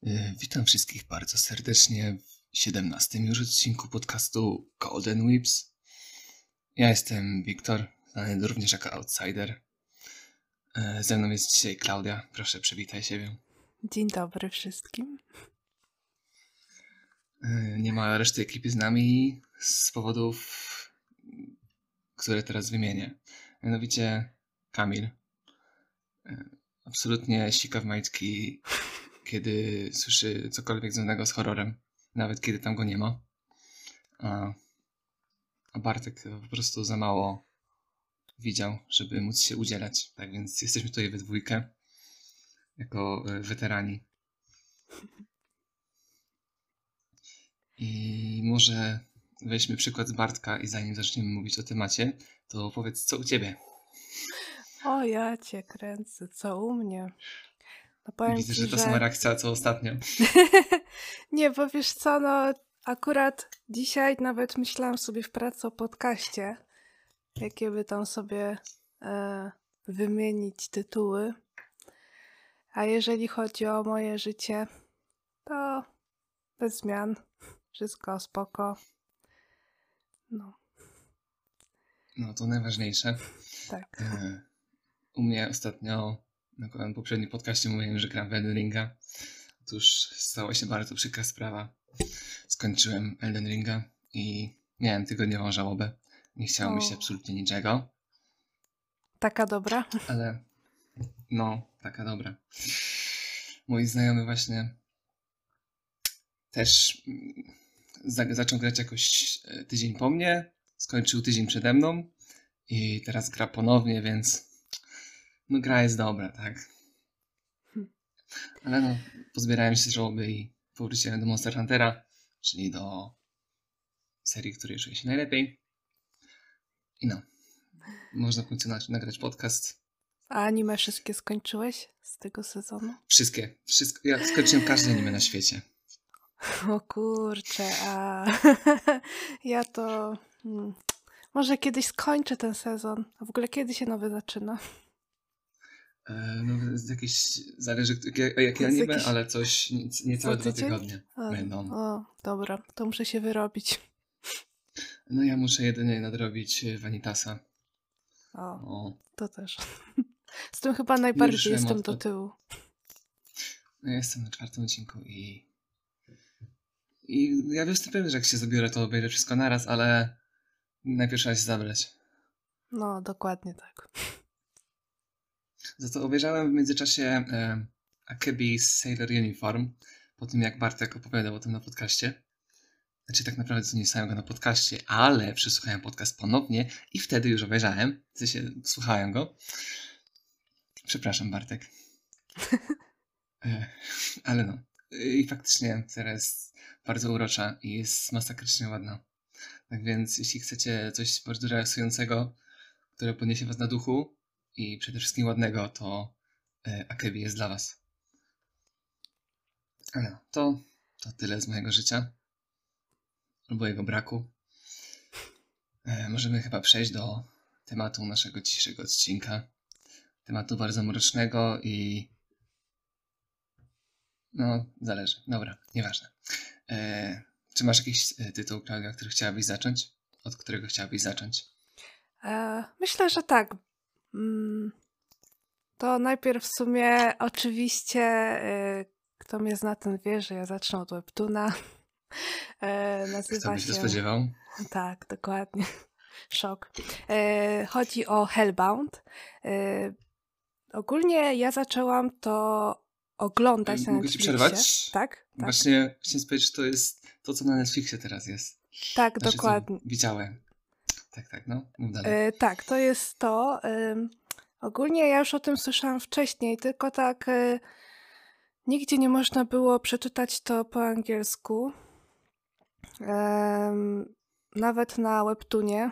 Witam wszystkich bardzo serdecznie w 17. już odcinku podcastu Golden Whips. Ja jestem Wiktor, znany również jako Outsider. Ze mną jest dzisiaj Klaudia. Proszę, przywitaj siebie. Dzień dobry wszystkim. Nie ma reszty ekipy z nami z powodów, które teraz wymienię. Mianowicie Kamil. Absolutnie sika w majtki, kiedy słyszy cokolwiek związanego z horrorem, nawet kiedy tam go nie ma. A Bartek po prostu za mało widział, żeby móc się udzielać. Tak więc jesteśmy tutaj we dwójkę, jako weterani. I może weźmy przykład z Bartka i zanim zaczniemy mówić o temacie, to powiedz, co u ciebie? O, ja cię kręcę, co u mnie? No powiem Widzę, ci, że ta sama reakcja, co ostatnio. Nie, bo wiesz co, no akurat dzisiaj nawet myślałam sobie w pracy o podcaście, jakie by tam sobie wymienić tytuły. A jeżeli chodzi o moje życie, to bez zmian, wszystko spoko. No to najważniejsze. Tak. U mnie ostatnio, na poprzednim podcaście mówiłem, że gram w Elden Ringa. Otóż stała się bardzo przykra sprawa. Skończyłem Elden Ringa i miałem tygodniową żałobę. Nie chciało mi się absolutnie niczego. Taka dobra? Ale no, taka dobra. Mój znajomy właśnie też zaczął grać jakoś tydzień po mnie, skończył tydzień przede mną i teraz gra ponownie, więc no gra jest dobra, tak? Ale no, pozbierałem się z żałoby i powróciłem do Monster Huntera, czyli do serii, której czuję się najlepiej. I no, można w końcu nagrać podcast. A anime wszystkie skończyłeś z tego sezonu? Wszystkie. Ja skończyłem każde anime na świecie. O kurczę, a ja to... Może kiedyś skończę ten sezon. A w ogóle kiedy się nowy zaczyna? No, zależy jakie anime, ale coś niecałe 2 tygodnie będą. O, dobra, to muszę się wyrobić. No ja muszę jedynie nadrobić Vanitasa. O, to też. Z tym chyba najbardziej jestem do tyłu. No ja jestem na 4. odcinku i ja jestem pewien, że jak się zabiorę, to obejrzę wszystko naraz, ale najpierw trzeba się zabrać. No, dokładnie tak. Za to obejrzałem w międzyczasie Akebi's Sailor Uniform, po tym jak Bartek opowiadał o tym na podcaście. Znaczy tak naprawdę to nie słuchałem go na podcaście, ale przesłuchałem podcast ponownie i wtedy już obejrzałem. W sensie słuchałem go. Przepraszam, Bartek. Ale no. I faktycznie teraz jest bardzo urocza i jest masakrycznie ładna. Tak więc jeśli chcecie coś bardzo relaksującego, które podniesie was na duchu i przede wszystkim ładnego, to Akebi jest dla was. Ale no, to tyle z mojego życia. Albo jego braku. Możemy chyba przejść do tematu naszego dzisiejszego odcinka. Tematu bardzo mrocznego i... No, zależy. Dobra, nieważne. Czy masz jakiś tytuł, Klaudia, który chciałabyś zacząć? Od którego chciałabyś zacząć? Myślę, że tak. To najpierw w sumie oczywiście kto mnie zna, ten wie, że ja zacznę od webtoona. Nazywa Kto by się się... spodziewał? Tak, dokładnie. Szok. Chodzi o Hellbound. Ogólnie ja zaczęłam to oglądać na Mogę Netflixie. ci przerwać? Tak? Właśnie chciałem powiedzieć, że to jest to, co na Netflixie teraz jest. Tak, Znaczy, dokładnie. Widziałem. Tak, no. Mów dalej. Tak, to jest to. Ogólnie ja już o tym słyszałam wcześniej, tylko tak nigdzie nie można było przeczytać to po angielsku. Nawet na webtoonie.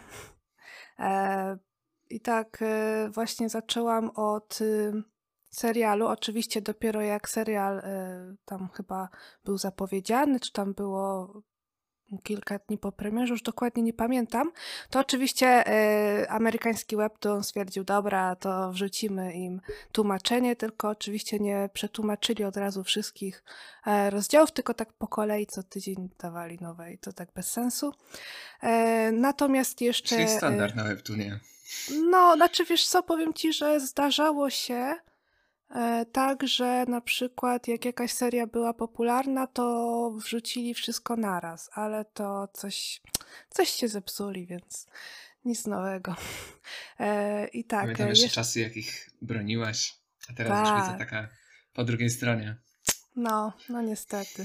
I tak właśnie zaczęłam od serialu. Oczywiście dopiero jak serial tam chyba był zapowiedziany, czy tam było kilka dni po premierze, już dokładnie nie pamiętam, to oczywiście amerykański webtoon stwierdził, dobra, to wrzucimy im tłumaczenie, tylko oczywiście nie przetłumaczyli od razu wszystkich rozdziałów, tylko tak po kolei co tydzień dawali nowe i to tak bez sensu. Natomiast jeszcze... Czyli standard na webtoonie. No, znaczy wiesz co, powiem ci, że zdarzało się tak, że na przykład jak jakaś seria była popularna, to wrzucili wszystko naraz, ale to coś się zepsuli, więc nic nowego. I tak, Pamiętam jeszcze czasy, jak ich broniłaś, a teraz już widzę tak, taka po drugiej stronie. no niestety.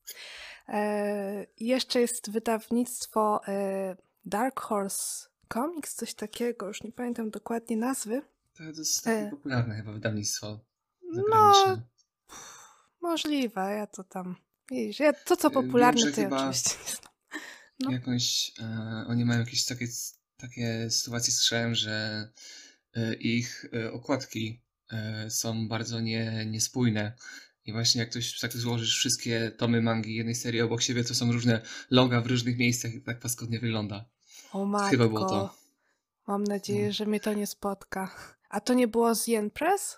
Jeszcze jest wydawnictwo Dark Horse Comics, coś takiego, już nie pamiętam dokładnie nazwy. To jest takie popularne chyba wydawnictwo No, zagraniczne. możliwe, ja to tam, widzisz, to co Wiem, popularne, że to ja chyba oczywiście nie znam. No. jakąś, oni mają jakieś takie sytuacje, słyszałem, że ich okładki są bardzo niespójne. I właśnie jak ktoś tak złożysz wszystkie tomy mangi jednej serii obok siebie, to są różne loga w różnych miejscach i tak paskudnie wygląda. O Chyba było to. matko, mam nadzieję, No. że mnie to nie spotka. A to nie było z Yen Press?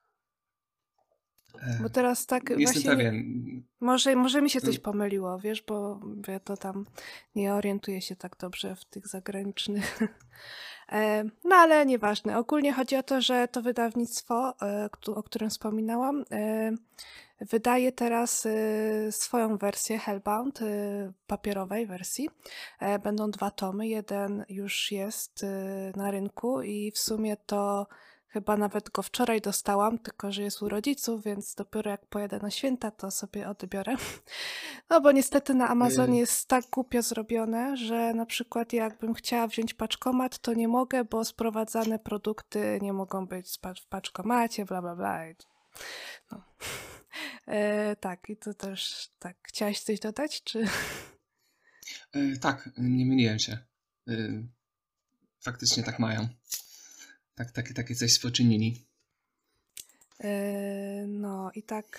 Bo teraz tak Jestem właśnie... pewien. Może mi się coś pomyliło, wiesz, bo ja to tam nie orientuję się tak dobrze w tych zagranicznych. No ale nieważne. Ogólnie chodzi o to, że to wydawnictwo, o którym wspominałam, wydaje teraz swoją wersję Hellbound, papierowej wersji. Będą 2 tomy, jeden już jest na rynku i w sumie to chyba nawet go wczoraj dostałam, tylko że jest u rodziców, więc dopiero jak pojadę na święta, to sobie odbiorę. No bo niestety na Amazonie jest tak głupio zrobione, że na przykład jakbym chciała wziąć paczkomat, to nie mogę, bo sprowadzane produkty nie mogą być w paczkomacie, bla bla bla. No. Tak, i to też tak. Chciałaś coś dodać, czy... Tak, nie myliłem się. Faktycznie tak mają. Takie coś poczynili. No i tak...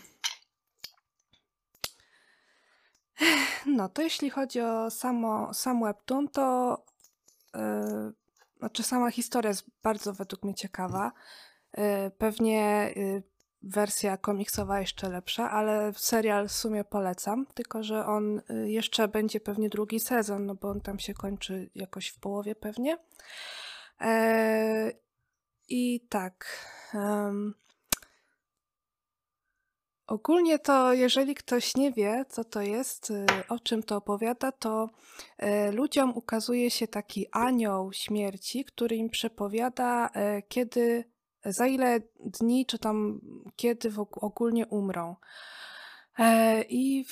No to jeśli chodzi o sam webtoon, to znaczy sama historia jest bardzo według mnie ciekawa. Pewnie wersja komiksowa jeszcze lepsza, ale serial w sumie polecam, tylko że on jeszcze będzie pewnie drugi sezon, no bo on tam się kończy jakoś w połowie pewnie. I tak... Ogólnie to, jeżeli ktoś nie wie, co to jest, o czym to opowiada, to ludziom ukazuje się taki anioł śmierci, który im przepowiada, kiedy, za ile dni, czy tam kiedy ogólnie umrą. I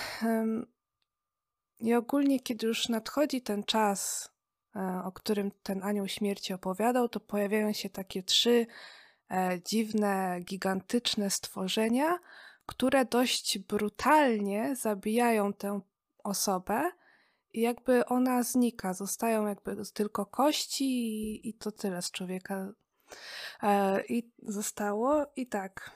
ogólnie, kiedy już nadchodzi ten czas, o którym ten anioł śmierci opowiadał, to pojawiają się takie 3 dziwne, gigantyczne stworzenia, które dość brutalnie zabijają tę osobę i jakby ona znika. Zostają jakby tylko kości i to tyle z człowieka i zostało. I tak.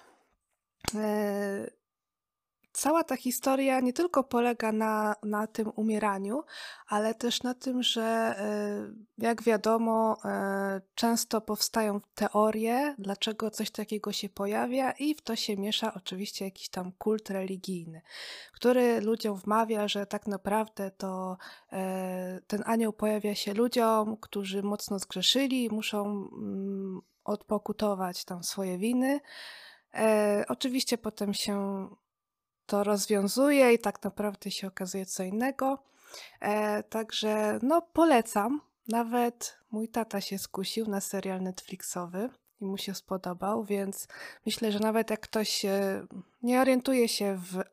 Cała ta historia nie tylko polega na tym umieraniu, ale też na tym, że jak wiadomo, często powstają teorie, dlaczego coś takiego się pojawia i w to się miesza oczywiście jakiś tam kult religijny, który ludziom wmawia, że tak naprawdę to ten anioł pojawia się ludziom, którzy mocno zgrzeszyli i muszą odpokutować tam swoje winy. Oczywiście potem się to rozwiązuje i tak naprawdę się okazuje co innego. Także no polecam. Nawet mój tata się skusił na serial Netflixowy i mu się spodobał, więc myślę, że nawet jak ktoś nie orientuje się w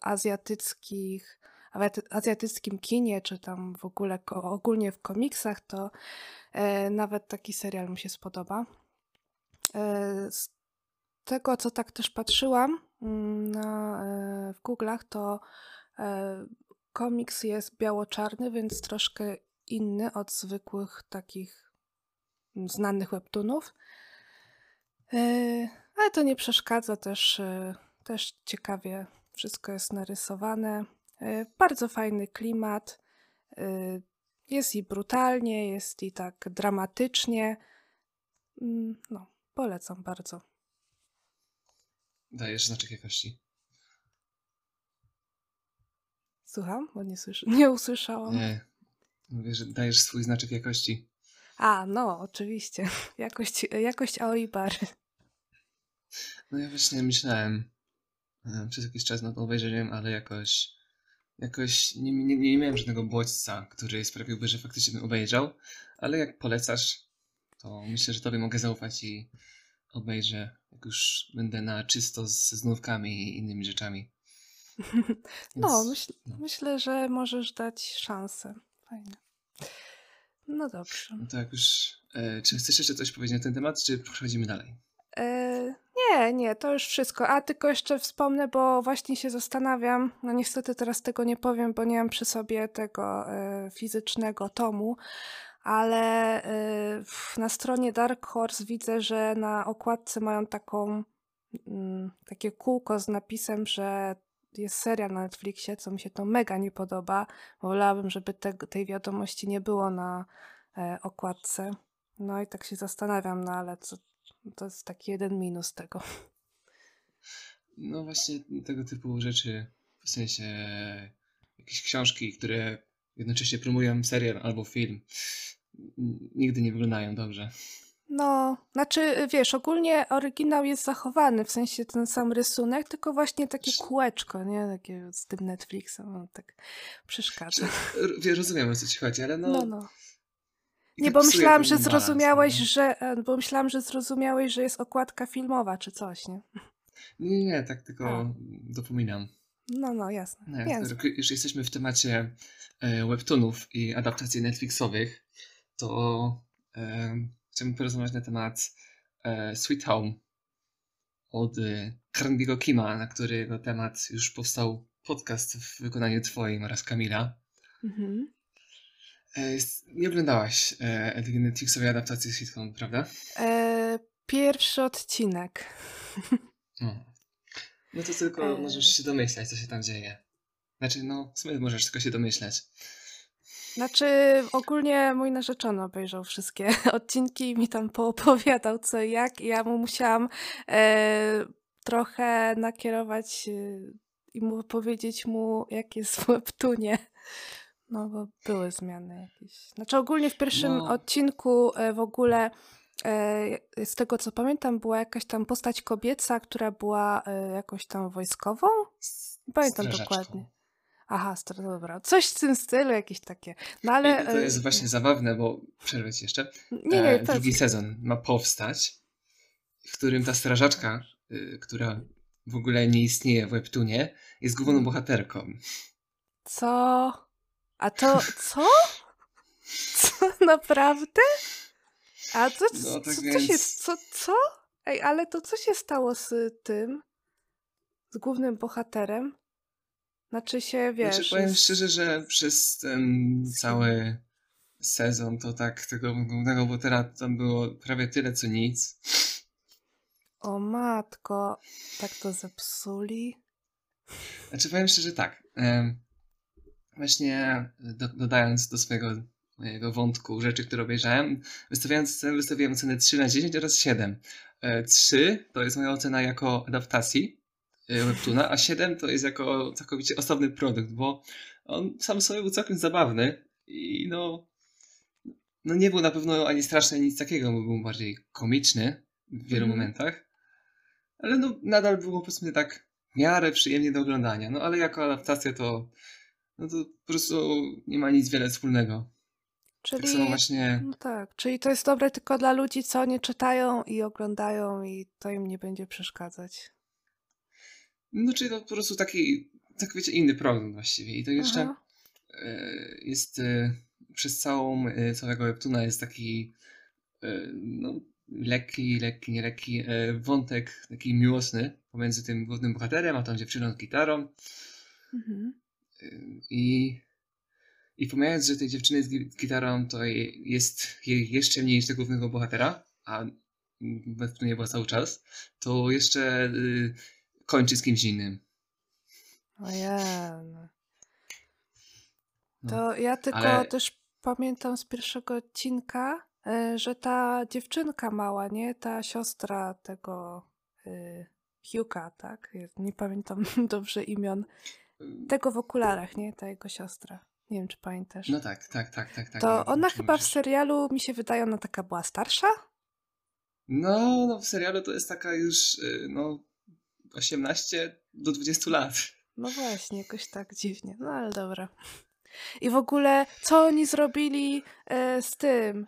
azjatyckim kinie, czy tam w ogóle ogólnie w komiksach, to nawet taki serial mu się spodoba. Z tego, co tak też patrzyłam w Google'ach, to komiks jest biało-czarny, więc troszkę inny od zwykłych takich znanych webtoonów. Ale to nie przeszkadza, też ciekawie wszystko jest narysowane. Bardzo fajny klimat. jest i brutalnie, jest i tak dramatycznie. No, polecam bardzo. Dajesz znaczek jakości. Słucham? Bo nie usłyszałam. Nie, mówię, że dajesz swój znaczek jakości. No, oczywiście. Jakość Aoi-Bary. No ja właśnie myślałem przez jakiś czas nad obejrzeniem, ale jakoś nie miałem żadnego bodźca, który sprawiłby, że faktycznie bym obejrzał, ale jak polecasz, to myślę, że tobie mogę zaufać i obejrzę, jak już będę na czysto ze znówkami i innymi rzeczami. No, Więc, myślę, że możesz dać szansę. Fajnie. No dobrze. No to jak już... czy chcesz jeszcze coś powiedzieć na ten temat, czy przechodzimy dalej? Nie, to już wszystko. A tylko jeszcze wspomnę, bo właśnie się zastanawiam, no niestety teraz tego nie powiem, bo nie mam przy sobie tego fizycznego tomu, ale na stronie Dark Horse widzę, że na okładce mają takie kółko z napisem, że jest serial na Netflixie, co mi się to mega nie podoba. Wolałabym, żeby tej wiadomości nie było na okładce. No i tak się zastanawiam, no ale to jest taki jeden minus tego. No właśnie tego typu rzeczy, w sensie jakieś książki, które jednocześnie promują serial albo film, nigdy nie wyglądają dobrze. No, znaczy wiesz, ogólnie oryginał jest zachowany, w sensie ten sam rysunek, tylko właśnie takie kółeczko, nie? Takie z tym Netflixem, no, tak przeszkadza. Rozumiem, o co ci chodzi, ale No. i Nie, tak bo psuje myślałam, że pewien balans, zrozumiałeś, no. bo myślałam, że zrozumiałeś, że jest okładka filmowa czy coś, nie? Nie, tak tylko dopominam. No, jasne. No, Więc. już jesteśmy w temacie webtoonów i adaptacji Netflixowych, to chciałbym porozmawiać na temat Sweet Home od Carnegiego Kima, na którego temat już powstał podcast w wykonaniu twoim oraz Kamila. Mhm. Nie oglądałaś tej Netflixowej adaptacji Sweet Home, prawda? Pierwszy odcinek. No to tylko możesz się domyślać, co się tam dzieje. Znaczy, no, w sumie możesz tylko się domyślać. Znaczy, ogólnie mój narzeczony obejrzał wszystkie odcinki i mi tam poopowiadał co i jak i ja mu musiałam trochę nakierować i powiedzieć mu, jak jest w webtoonie. No, bo były zmiany jakieś. Znaczy, ogólnie w pierwszym odcinku w ogóle z tego co pamiętam była jakaś tam postać kobieca, która była jakąś tam wojskową? Nie pamiętam dokładnie. Aha, dobra. Coś w tym stylu, jakieś takie. No ale... I to jest właśnie zabawne, bo przerwę ci jeszcze. Nie, drugi sezon ma powstać, w którym ta strażaczka, która w ogóle nie istnieje w webtoonie, jest główną bohaterką. Co? A to... Co? Co? Naprawdę? A to No, tak co więc... się... Co? Ej, ale to co się stało z tym? Z głównym bohaterem? Znaczy się, wiesz... Znaczy, powiem szczerze, że przez ten cały sezon to tak tego głównego bohatera tam było prawie tyle, co nic. O matko, tak to zepsuli? Znaczy, powiem szczerze, tak. Właśnie dodając do mojego wątku rzeczy, które obejrzałem, wystawiłem ocenę 3/10 oraz 7. 3 to jest moja ocena jako adaptacji webtoona, a 7 to jest jako całkowicie osobny produkt, bo on sam sobie był całkiem zabawny i no nie był na pewno ani straszny, ani nic takiego, bo był bardziej komiczny w wielu momentach, ale no nadal było, powiedzmy, tak w miarę przyjemnie do oglądania, no ale jako adaptacja to po prostu nie ma nic wiele wspólnego. Czyli, tak samo właśnie... No tak, czyli to jest dobre tylko dla ludzi, co nie czytają i oglądają i to im nie będzie przeszkadzać. No czyli to po prostu taki, tak wiecie, inny produkt właściwie. I to jeszcze jest przez całego webtoona jest taki no, lekki, nie lekki wątek taki miłosny pomiędzy tym głównym bohaterem, a tą dziewczyną z gitarą. I pomijając, że tej dziewczyny z gitarą to jest jej jeszcze mniej niż tego głównego bohatera, a w webtoonie była cały czas, to jeszcze kończy z kimś innym. Ojej. No. To ja tylko Ale też pamiętam z pierwszego odcinka, że ta dziewczynka mała, nie? Ta siostra tego Hugh'a, tak? Nie pamiętam dobrze imion. Tego w okularach, nie? Ta jego siostra. Nie wiem, czy pamiętasz. no tak, tak, tak, tak, tak, To wiem, o ona czym chyba w mówisz. serialu, mi się wydaje, ona taka była starsza? No, w serialu to jest taka już, no, 18 do 20 lat. No właśnie, jakoś tak dziwnie. No ale dobra. I w ogóle, co oni zrobili z tym?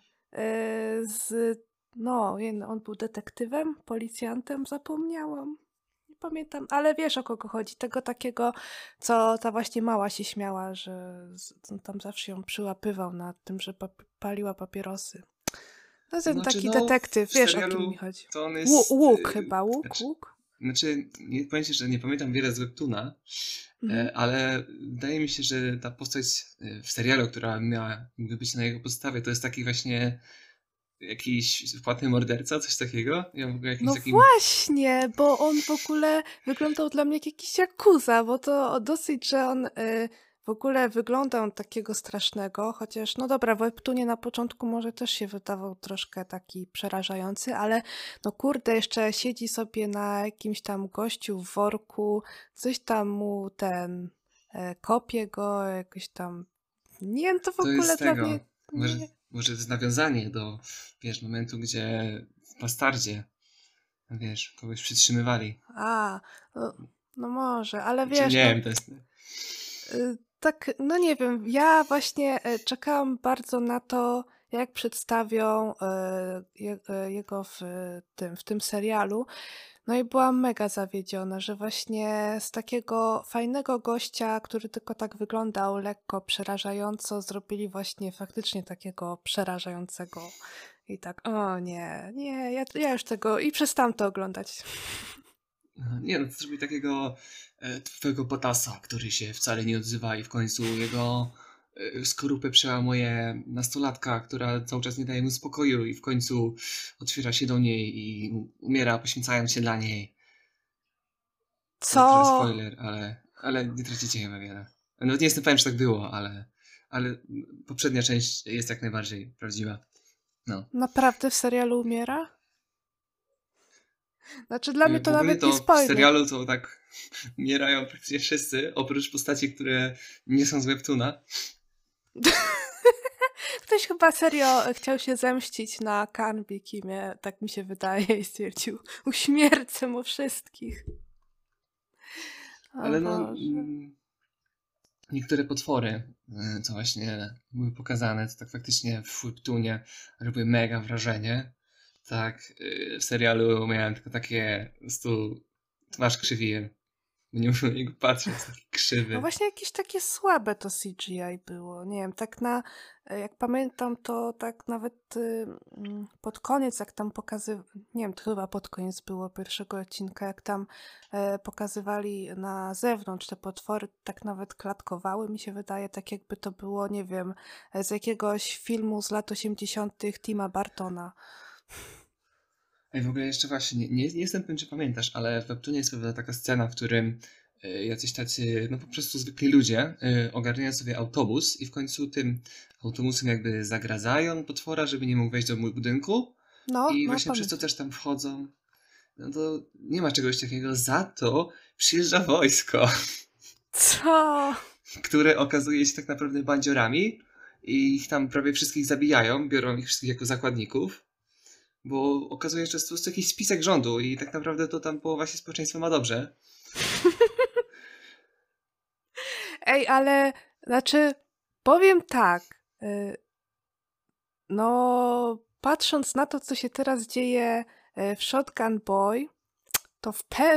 Z. No, on był detektywem, policjantem, zapomniałam. Nie pamiętam, ale wiesz o kogo chodzi. Tego takiego, co ta właśnie mała się śmiała, że on tam zawsze ją przyłapywał na tym, że paliła papierosy. No ten Znaczy, taki no, detektyw, w wiesz o kim mi serialu chodzi. to on jest, Łuk chyba, znaczy, łuk? nie powiem ci, że nie pamiętam wiele z webtoona, Mhm. ale wydaje mi się, że ta postać w serialu, która miała jakby być na jego podstawie, to jest taki właśnie jakiś wpłatny morderca, coś takiego. Ja w ogóle jakimś No takim. właśnie, bo on w ogóle wyglądał dla mnie jak jakiś Yakuza, bo to dosyć, że on w ogóle wyglądał takiego strasznego, chociaż no dobra, w webtoonie na początku może też się wydawał troszkę taki przerażający, ale no kurde, jeszcze siedzi sobie na jakimś tam gościu w worku, coś tam mu kopie go, jakoś tam, nie wiem, to w To jest ogóle z dla mnie, tego. Może, nie, może to jest nawiązanie do, wiesz, momentu, gdzie w Bastardzie, wiesz, kogoś przytrzymywali. a, no, no może, ale Czy wiesz, nie no wiem, to jest. tak, no nie wiem, ja właśnie czekałam bardzo na to, jak przedstawią jego w tym serialu. No i byłam mega zawiedziona, że właśnie z takiego fajnego gościa, który tylko tak wyglądał lekko przerażająco, zrobili właśnie faktycznie takiego przerażającego. I tak, o nie, nie, ja już tego i przestałam to oglądać. Nie no, to zrobił takiego twojego Botasa, który się wcale nie odzywa i w końcu jego skorupę przełamuje nastolatka, która cały czas nie daje mu spokoju i w końcu otwiera się do niej i umiera, poświęcając się dla niej. To trochę Co? spoiler, ale nie tracicie chyba wiele. No nie jestem pewien, czy tak było, ale poprzednia część jest jak najbardziej prawdziwa. No. Naprawdę w serialu umiera? Znaczy dla mnie W to ogóle nawet nie to w spoiler. serialu to tak umierają praktycznie wszyscy, oprócz postaci, które nie są z webtoona. Ktoś chyba serio chciał się zemścić na Kanbi Kimie, tak mi się wydaje, i stwierdził, uśmiercę mu wszystkich. O Ale no, Boże. niektóre potwory, co właśnie były pokazane, to tak faktycznie w webtoonie robiły mega wrażenie. Tak, w serialu miałem tylko takie, po prostu twarz krzywiłem. Nie muszę na niego patrzeć, jest taki No krzywy. właśnie jakieś takie słabe to CGI było. Nie wiem, tak jak pamiętam, to tak nawet pod koniec, jak tam nie wiem, to chyba pod koniec było pierwszego odcinka, jak tam pokazywali na zewnątrz te potwory, tak nawet klatkowały, mi się wydaje, tak jakby to było, nie wiem, z jakiegoś filmu z lat 80. Tima Bartona. Ej, w ogóle jeszcze właśnie, nie jestem pewien, czy pamiętasz, ale w webtoonie jest pewna taka scena, w którym jacyś tacy, no po prostu zwykli ludzie ogarniają sobie autobus i w końcu tym autobusem jakby zagradzają potwora, żeby nie mógł wejść do mój budynku No, i no właśnie przez to pamiętam. też tam wchodzą. No to nie ma czegoś takiego, za to przyjeżdża wojsko, Co? które okazuje się tak naprawdę bandziorami i ich tam prawie wszystkich zabijają, biorą ich wszystkich jako zakładników. Bo okazuje się, że to jest po prostu jakiś spisek rządu i tak naprawdę to tam połowa się społeczeństwa ma dobrze. Ej, ale znaczy, powiem tak. No, patrząc na to, co się teraz dzieje w Shotgun Boy, to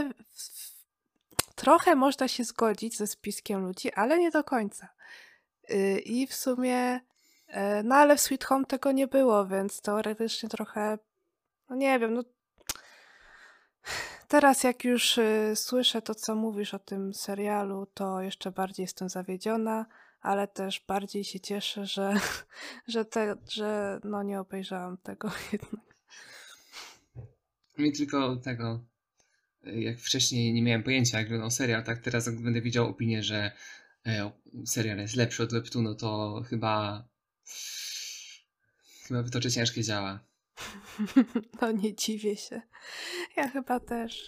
trochę można się zgodzić ze spiskiem ludzi, ale nie do końca. I w sumie, no ale w Sweet Home tego nie było, więc teoretycznie trochę, no nie wiem, no teraz jak już słyszę to, co mówisz o tym serialu, to jeszcze bardziej jestem zawiedziona, ale też bardziej się cieszę, że, że no nie obejrzałam tego jednak. Mi tylko tego, jak wcześniej nie miałem pojęcia, jak wyglądał serial, tak teraz jak będę widział opinię, że serial jest lepszy od webtoonu, to chyba wytoczy ciężkie działa. No nie dziwię się. Ja chyba też.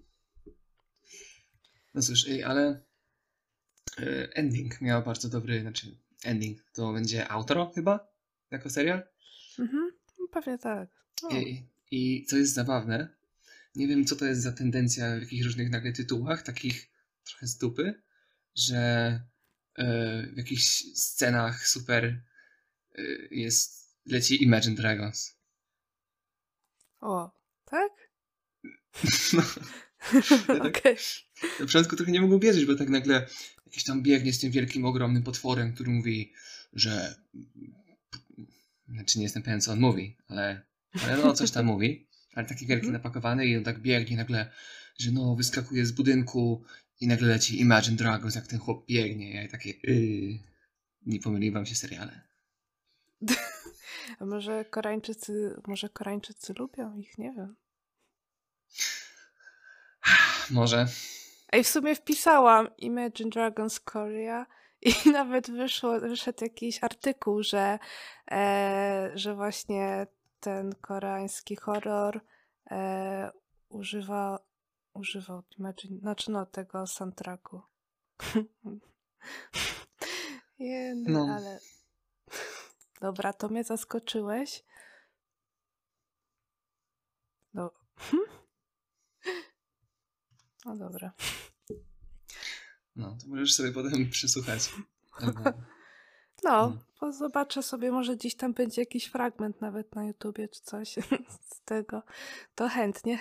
No cóż, ale ending miał bardzo dobry, znaczy ending to będzie outro chyba, jako serial. Mhm. Pewnie tak. No. I co jest zabawne, nie wiem co to jest za tendencja w jakichś różnych nagle tytułach, takich trochę z dupy, że w jakichś scenach super leci Imagine Dragons. O, tak? No, ja tak Okej. na początku trochę nie mogłem wierzyć, bo tak nagle jakiś tam biegnie z tym wielkim, ogromnym potworem, który mówi, że... Znaczy nie jestem pewien, co on mówi, ale no coś tam mówi. Ale taki wielki, napakowany i on tak biegnie nagle, że no wyskakuje z budynku i nagle leci Imagine Dragons, jak ten chłop biegnie. Ja takie, nie pomyliły wam się seriale. A może Koreańczycy lubią ich, nie wiem. Może. Ej, w sumie wpisałam Imagine Dragons Korea i nawet wyszedł jakiś artykuł, że właśnie ten koreański horror używał Imagine, znaczy no tego soundtracku. No. Ale dobra, to mnie zaskoczyłeś. No. No dobra. No, to możesz sobie potem przysłuchać. No, bo zobaczę sobie, może gdzieś tam będzie jakiś fragment nawet na YouTubie czy coś z tego. To chętnie.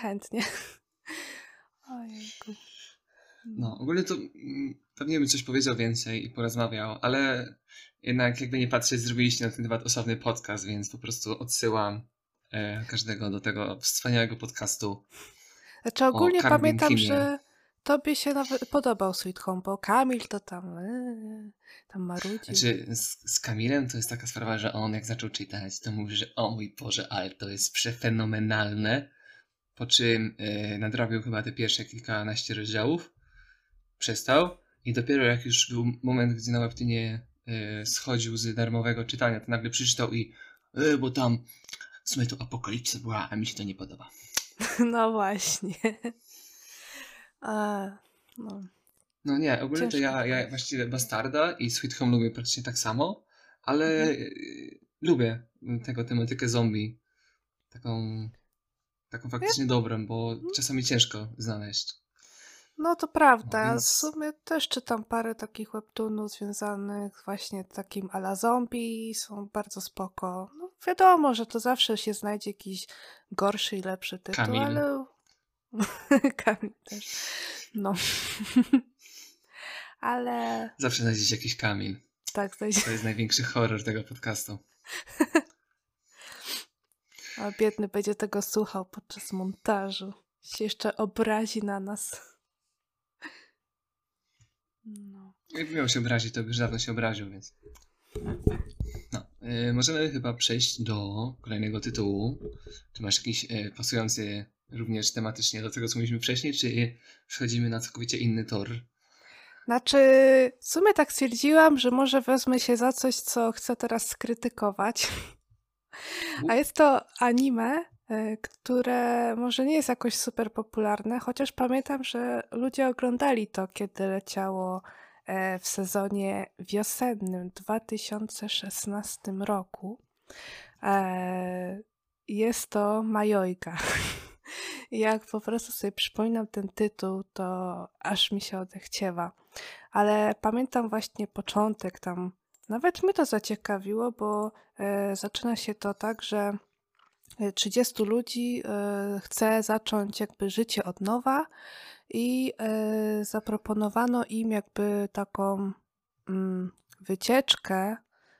Ojejku. No, ogólnie to pewnie bym coś powiedział więcej i porozmawiał, ale jednak jakby nie patrzeć, zrobiliście na ten temat osobny podcast, więc po prostu odsyłam każdego do tego wspaniałego podcastu. Znaczy ogólnie Kang pamiętam, Bin Kimie. że tobie się nawet podobał Sweet Home, bo Kamil to tam marudził. Znaczy z Kamilem to jest taka sprawa, że on jak zaczął czytać, to mówi, że o mój Boże, ale to jest przefenomenalne. Po czym nadrobił chyba te pierwsze kilkanaście rozdziałów, przestał i dopiero jak już był moment, gdzie na Webtonie schodził z darmowego czytania, to nagle przeczytał i bo tam w sumie to apokalipsa była, a mi się to nie podoba. No właśnie. No. No nie, ogólnie to Ciężko ja właściwie Bastarda i Sweet Home lubię praktycznie tak samo, ale lubię tego tematykę zombie. Taką faktycznie dobrą, bo czasami ciężko znaleźć. No to prawda, No, więc... w sumie też czytam parę takich webtoonów związanych właśnie takim a la zombie, są bardzo spoko. No wiadomo, że to zawsze się znajdzie jakiś gorszy i lepszy tytuł, Kamil. ale... Kamil też. No. Ale... Zawsze znajdzie się jakiś Kamil. Tak, znajdzie. To jest największy horror tego podcastu. A biedny będzie tego słuchał podczas montażu. Się jeszcze obrazi na nas. No. Jakby miał się obrazić, to już dawno się obraził, więc... No, możemy chyba przejść do kolejnego tytułu. Czy masz jakiś pasujący również tematycznie do tego, co mówiliśmy wcześniej, czy przechodzimy na całkowicie inny tor? Znaczy, w sumie tak stwierdziłam, że może wezmę się za coś, co chcę teraz skrytykować. A jest to anime, które może nie jest jakoś super popularne, chociaż pamiętam, że ludzie oglądali to, kiedy leciało w sezonie wiosennym 2016 roku. Jest to Majojka. I jak po prostu sobie przypominam ten tytuł, to aż mi się odechciewa. Ale pamiętam właśnie początek tam. Nawet mnie to zaciekawiło, bo zaczyna się to tak, że 30 ludzi chce zacząć jakby życie od nowa i zaproponowano im jakby taką wycieczkę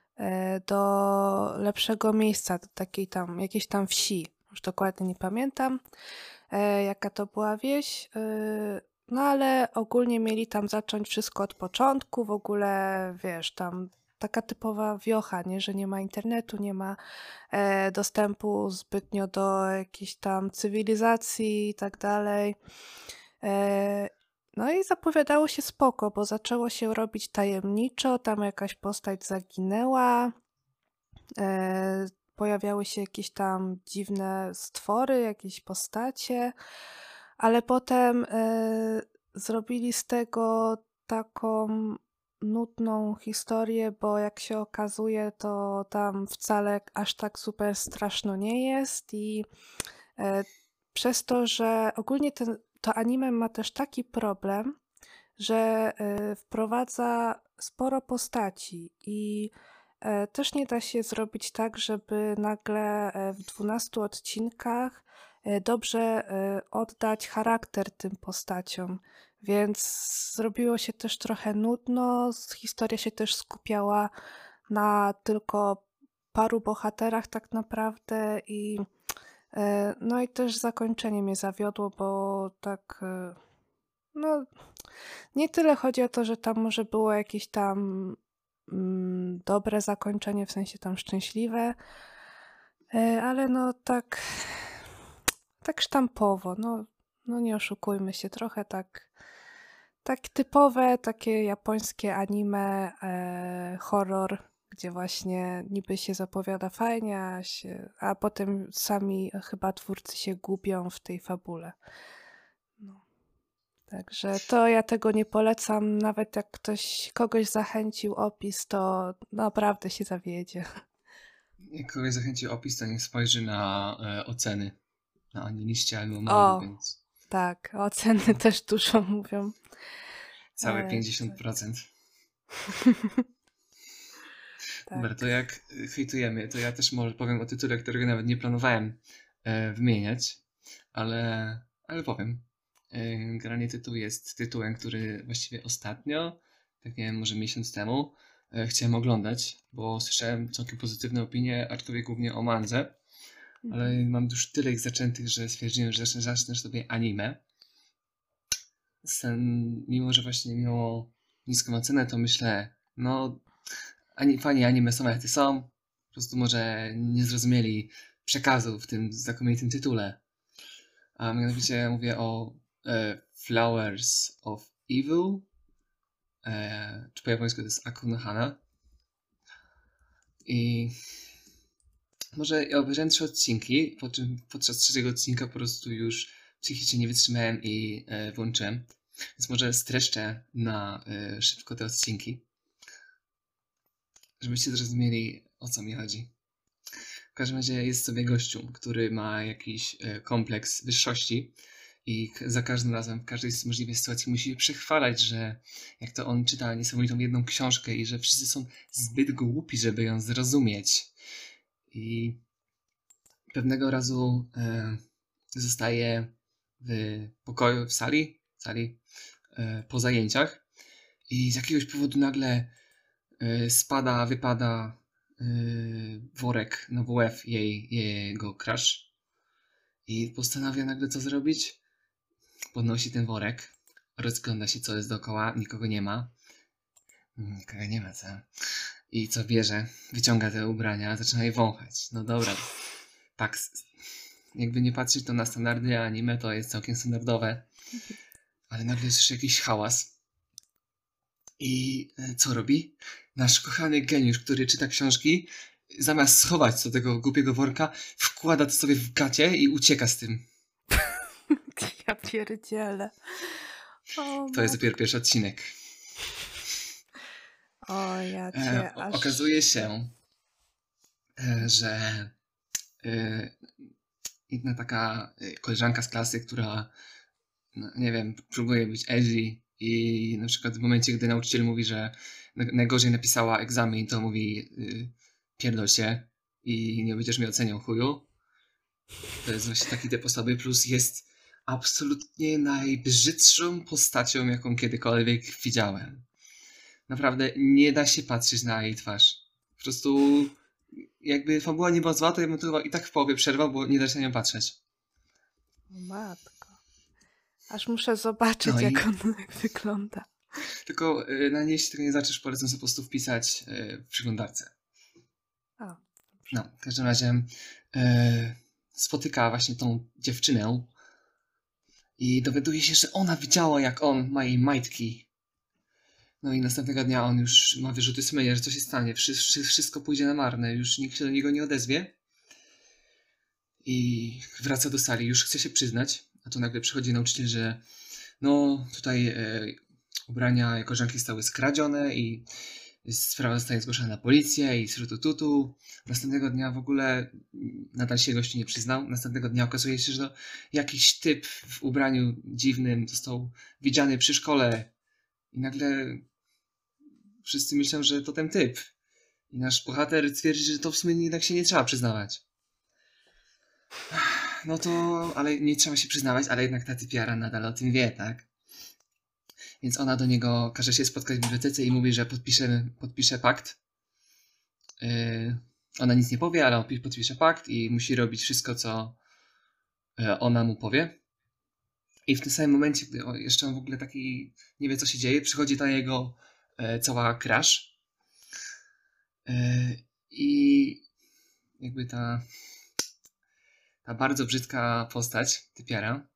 do lepszego miejsca, do takiej tam, jakiejś tam wsi. Już dokładnie nie pamiętam, jaka to była wieś. No ale ogólnie mieli tam zacząć wszystko od początku, w ogóle wiesz, tam taka typowa wiocha, nie? Że nie ma internetu, nie ma dostępu zbytnio do jakiejś tam cywilizacji i tak dalej. No i zapowiadało się spoko, bo zaczęło się robić tajemniczo, tam jakaś postać zaginęła, pojawiały się jakieś tam dziwne stwory, jakieś postacie, ale potem, zrobili z tego taką nudną historię, bo jak się okazuje, to tam wcale aż tak super straszno nie jest i, e, przez to, że ogólnie to anime ma też taki problem, że, wprowadza sporo postaci i, też nie da się zrobić tak, żeby nagle, w 12 odcinkach, dobrze, oddać charakter tym postaciom, więc zrobiło się też trochę nudno, historia się też skupiała na tylko paru bohaterach tak naprawdę i, no i też zakończenie mnie zawiodło, bo tak, no nie tyle chodzi o to, że tam może było jakieś tam, dobre zakończenie, w sensie tam szczęśliwe, ale no tak sztampowo, no nie oszukujmy się, trochę tak typowe takie japońskie anime, horror, gdzie właśnie niby się zapowiada fajnie, a potem sami chyba twórcy się gubią w tej fabule. No. Także to ja tego nie polecam, nawet jak kogoś zachęcił opis, to naprawdę się zawiedzie. Jak kogoś zachęci opis, to niech spojrzy na oceny na Aniliście albo Moru, O, więc tak, oceny też dużo mówią. całe Tak, 50%. Dobra, tak. to jak hejtujemy, to ja też może powiem o tytule, którego nawet nie planowałem wymieniać, ale powiem. Generalnie tytuł jest tytułem, który właściwie ostatnio, tak nie wiem, może miesiąc temu, chciałem oglądać, bo słyszałem całkiem pozytywne opinie, aczkolwiek głównie o mandze, ale Mhm. mam już tyle ich zaczętych, że stwierdziłem, że zacznę sobie anime. Mimo, że właśnie miało niską ocenę, to myślę, no fani anime są jak są, po prostu może nie zrozumieli przekazu w tym znakomitym tytule. A mianowicie mówię o Flowers of Evil, czy po japońsku to jest Aku no Hana. I może ja obejrzałem 3 odcinki, po czym podczas trzeciego odcinka po prostu już psychicznie nie wytrzymałem i włączyłem. Więc może streszczę na szybko te odcinki, żebyście zrozumieli, o co mi chodzi. W każdym razie jest sobie gościu, który ma jakiś kompleks wyższości i za każdym razem, w każdej z możliwej sytuacji musi się przechwalać, że jak to on czyta niesamowitą jedną książkę i że wszyscy są zbyt głupi, żeby ją zrozumieć. I pewnego razu zostaje w pokoju, w sali po zajęciach i z jakiegoś powodu nagle wypada worek na WF jego crush i postanawia nagle co zrobić. Podnosi ten worek, rozgląda się co jest dookoła, nikogo nie ma. Nikogo nie ma, co? I co bierze? Wyciąga te ubrania, zaczyna je wąchać. No dobra, tak jakby nie patrzeć to na standardy anime, to jest całkiem standardowe. Ale nagle słyszy jakiś hałas. I co robi? Nasz kochany geniusz, który czyta książki, zamiast schować do tego głupiego worka, wkłada to sobie w gacie i ucieka z tym. Ja pierdzielę. O To jest dopiero matko. pierwszy odcinek. O, ja cię Okazuje aż... się, że inna taka koleżanka z klasy, która, no, nie wiem, próbuje być edgy i na przykład w momencie, gdy nauczyciel mówi, że najgorzej napisała egzamin, to mówi pierdol się i nie będziesz mnie oceniał, chuju. To jest właśnie taki typ osoby, plus jest absolutnie najbrzydszą postacią, jaką kiedykolwiek widziałem. Naprawdę nie da się patrzeć na jej twarz. Po prostu jakby fabuła nie była zła, to ja bym to chyba i tak w połowie przerwał, bo nie da się na nią patrzeć. O matko. Aż muszę zobaczyć, No jak i on wygląda. tylko na niej, jeśli tego nie zaczniesz, polecam sobie po prostu wpisać w przeglądarce. O, No, w każdym razie spotyka właśnie tą dziewczynę i dowiaduje się, że ona widziała, jak on ma jej majtki. No i następnego dnia on już ma wyrzuty sumienia, że co się stanie, wszystko pójdzie na marne, już nikt się do niego nie odezwie. I wraca do sali, już chce się przyznać, a tu nagle przychodzi nauczyciel, że no tutaj ubrania koleżanki zostały skradzione i sprawa zostaje zgłoszona na policję i srutututu. Następnego dnia w ogóle nadal się gościu nie przyznał. Następnego dnia okazuje się, że to jakiś typ w ubraniu dziwnym został widziany przy szkole i nagle wszyscy myślą, że to ten typ. I nasz bohater twierdzi, że to w sumie jednak się nie trzeba przyznawać. No to, ale nie trzeba się przyznawać, ale jednak ta typiara nadal o tym wie, tak? Więc ona do niego każe się spotkać w bibliotece i mówi, że podpisze pakt. Ona nic nie powie, ale on podpisze pakt i musi robić wszystko, co ona mu powie. I w tym samym momencie, gdy jeszcze on w ogóle taki nie wie, co się dzieje, przychodzi ta jego cała crush. I jakby ta bardzo brzydka postać, typiara,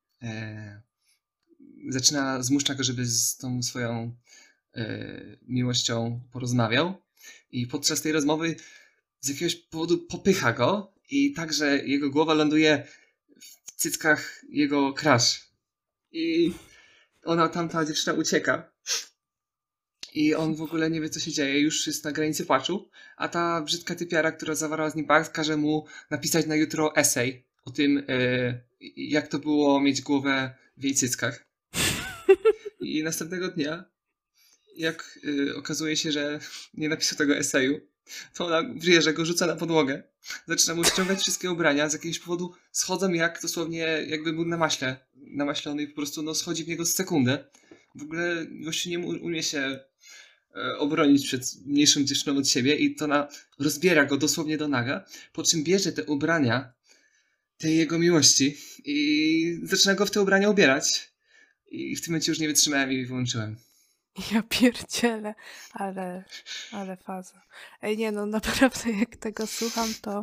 zaczyna zmuszać go, żeby z tą swoją miłością porozmawiał. I podczas tej rozmowy z jakiegoś powodu popycha go i tak, że jego głowa ląduje w cyckach jego crush. I tamta dziewczyna ucieka. I on w ogóle nie wie, co się dzieje, już jest na granicy płaczu, a ta brzydka typiara, która zawarła z nim pakt, każe mu napisać na jutro esej o tym, jak to było mieć głowę w jej cyckach. I następnego dnia, jak okazuje się, że nie napisał tego eseju, to ona wie, że go rzuca na podłogę. Zaczyna mu ściągać wszystkie ubrania, z jakiegoś powodu schodzą jak dosłownie jakby był na maśle. Namaślony i po prostu schodzi w niego z sekundę. W ogóle gościu nie umie się obronić przed mniejszą dziewczyną od siebie i to ona rozbiera go dosłownie do naga, po czym bierze te ubrania tej jego miłości i zaczyna go w te ubrania ubierać. I w tym momencie już nie wytrzymałem i wyłączyłem. Ja pierdzielę, ale faza. Ej, nie no, naprawdę jak tego słucham, to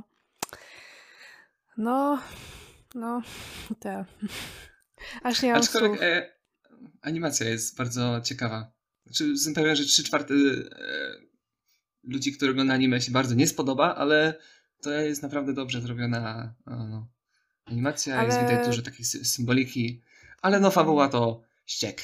no, aż nie mam Aczkolwiek słów. animacja jest bardzo ciekawa. Znaczy, jestem pewien, że 3/4 ludzi, które ogląda anime się bardzo nie spodoba, ale to jest naprawdę dobrze zrobiona animacja, jest widać dużo takiej symboliki, ale fabuła to ściek.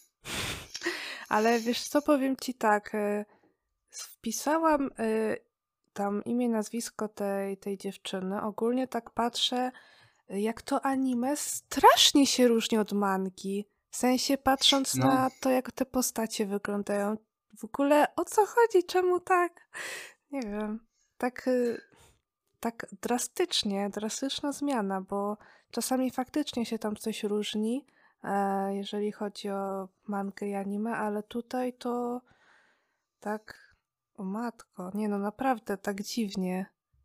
Ale wiesz co, powiem ci tak, wpisałam tam imię, nazwisko tej dziewczyny. Ogólnie tak patrzę, jak to anime strasznie się różni od mangi. W sensie patrząc na to, jak te postacie wyglądają. W ogóle o co chodzi? Czemu tak? Nie wiem. Tak drastyczna zmiana, bo czasami faktycznie się tam coś różni, jeżeli chodzi o mangę i anime, ale tutaj to tak, o matko, nie no naprawdę tak dziwnie.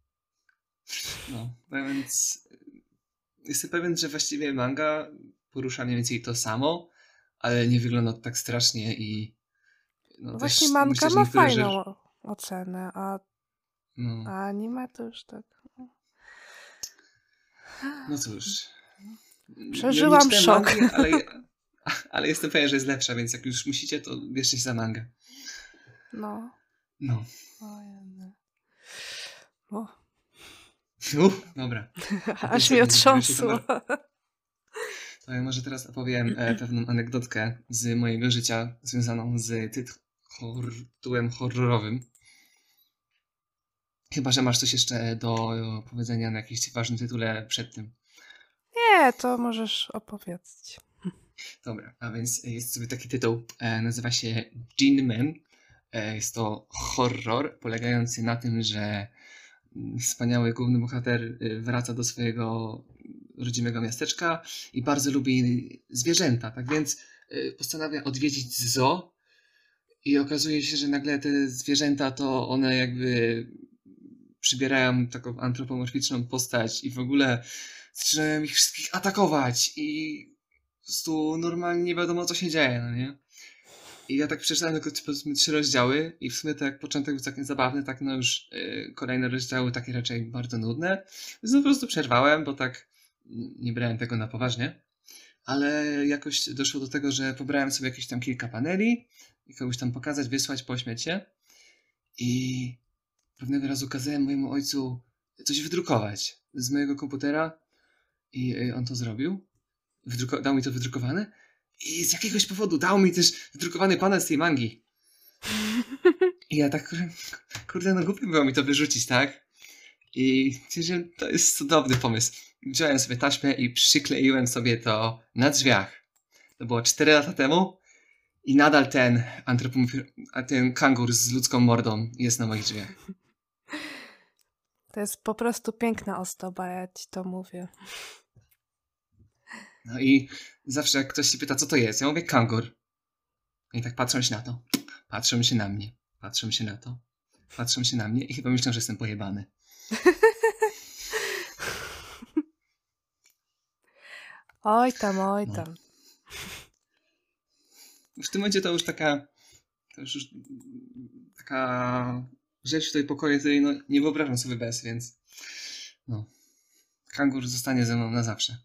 No więc jestem pewien, że właściwie manga porusza mniej więcej to samo, ale nie wygląda to tak strasznie i właśnie manga ma fajną ocenę, a anime to już tak... No cóż. Przeżyłam szok. Mangi, ale jestem pewien, że jest lepsza, więc jak już musicie, to bierzcie się za mangę. No. Dobra. Aż mnie otrząsło. To ja może teraz opowiem pewną anegdotkę z mojego życia związaną z tytułem horrorowym. Chyba że masz coś jeszcze do powiedzenia na jakimś ważnym tytule przed tym. Nie, to możesz opowiedzieć. Dobra, a więc jest sobie taki tytuł, nazywa się Gin Man. Jest to horror polegający na tym, że wspaniały główny bohater wraca do swojego rodzimego miasteczka i bardzo lubi zwierzęta. Tak więc postanawia odwiedzić zoo i okazuje się, że nagle te zwierzęta to one jakby przybierają taką antropomorficzną postać i w ogóle zaczynają ich wszystkich atakować i po prostu normalnie nie wiadomo, co się dzieje, no nie? I ja tak przeczytałem tylko powiedzmy 3 rozdziały i w sumie to jak początek był całkiem zabawny, tak już kolejne rozdziały takie raczej bardzo nudne. Więc po prostu przerwałem, bo tak nie brałem tego na poważnie. ale jakoś doszło do tego, że pobrałem sobie jakieś tam kilka paneli i kogoś tam pokazać, wysłać, pośmiać się. I pewnego razu kazałem mojemu ojcu coś wydrukować z mojego komputera i on to zrobił. Dał mi to wydrukowane i z jakiegoś powodu dał mi też wydrukowany panel z tej mangi. I ja tak, kurde, no głupio było mi to wyrzucić, tak? I stwierdziłem, to jest cudowny pomysł. Wziąłem sobie taśmę i przykleiłem sobie to na drzwiach. To było 4 lata temu i nadal ten kangur z ludzką mordą jest na moich drzwiach. To jest po prostu piękna ozdoba, ja ci to mówię. No i zawsze jak ktoś się pyta, co to jest, ja mówię kangur. I tak patrzą się na to, patrzą się na mnie, patrzą się na to, patrzą się na mnie i chyba myślą, że jestem pojebany. Oj tam, oj tam. No. W tym momencie to już taka rzecz w tej pokoju, której no, nie wyobrażam sobie bez, więc no, kangur zostanie ze mną na zawsze.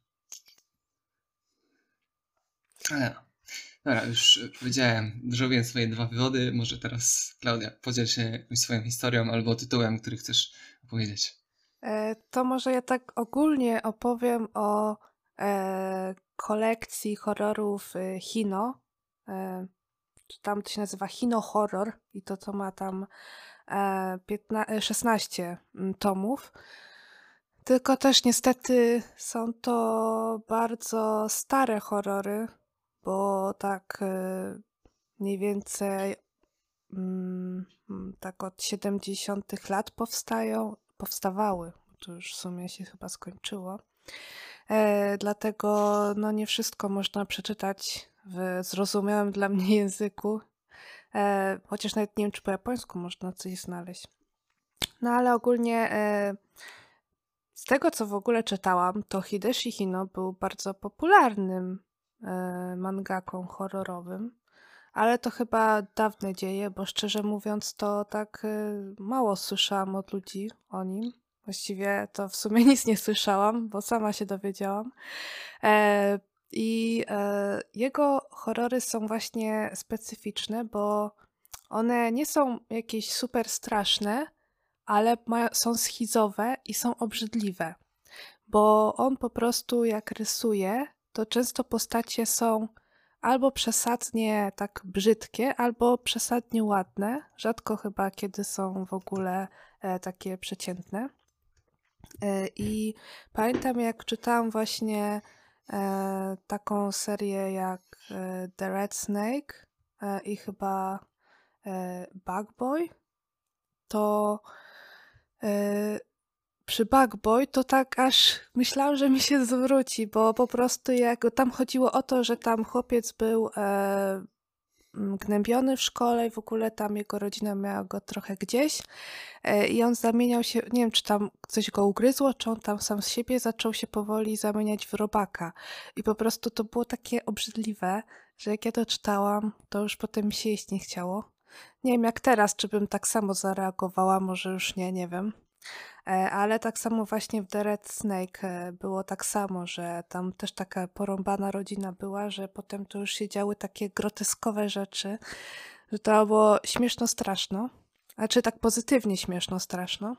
Ale no. Dobra, już powiedziałem, zrobiłem swoje 2 wywody, może teraz Klaudia podziel się jakąś swoją historią albo tytułem, który chcesz opowiedzieć. To może ja tak ogólnie opowiem o kolekcji horrorów Hino. Tam to się nazywa Hino Horror i to ma tam 16 tomów. Tylko też niestety są to bardzo stare horrory, bo tak mniej więcej tak od 70 lat powstawały. To już w sumie się chyba skończyło. Dlatego no nie wszystko można przeczytać w zrozumiałym dla mnie języku. Chociaż nawet nie wiem, czy po japońsku można coś znaleźć. No ale ogólnie z tego, co w ogóle czytałam, to Hideshi Hino był bardzo popularnym mangaką horrorowym. Ale to chyba dawne dzieje, bo szczerze mówiąc to tak mało słyszałam od ludzi o nim. Właściwie to w sumie nic nie słyszałam, bo sama się dowiedziałam. Jego horrory są właśnie specyficzne, bo one nie są jakieś super straszne, ale są schizowe i są obrzydliwe. Bo on po prostu jak rysuje, to często postacie są albo przesadnie tak brzydkie, albo przesadnie ładne. Rzadko chyba kiedy są w ogóle takie przeciętne. I pamiętam jak czytałam właśnie taką serię jak The Red Snake i chyba Bug Boy, to przy Bug Boy to tak aż myślałam, że mi się zwróci, bo po prostu jak tam chodziło o to, że tam chłopiec był gnębiony w szkole i w ogóle tam jego rodzina miała go trochę gdzieś i on zamieniał się, nie wiem czy tam coś go ugryzło, czy on tam sam z siebie zaczął się powoli zamieniać w robaka i po prostu to było takie obrzydliwe, że jak ja to czytałam, to już potem mi się jeść nie chciało. Nie wiem jak teraz, czy bym tak samo zareagowała, może już nie wiem. Ale tak samo właśnie w The Red Snake było tak samo, że tam też taka porąbana rodzina była, że potem to już się działy takie groteskowe rzeczy, że to było śmieszno straszno, znaczy tak pozytywnie śmieszno straszno.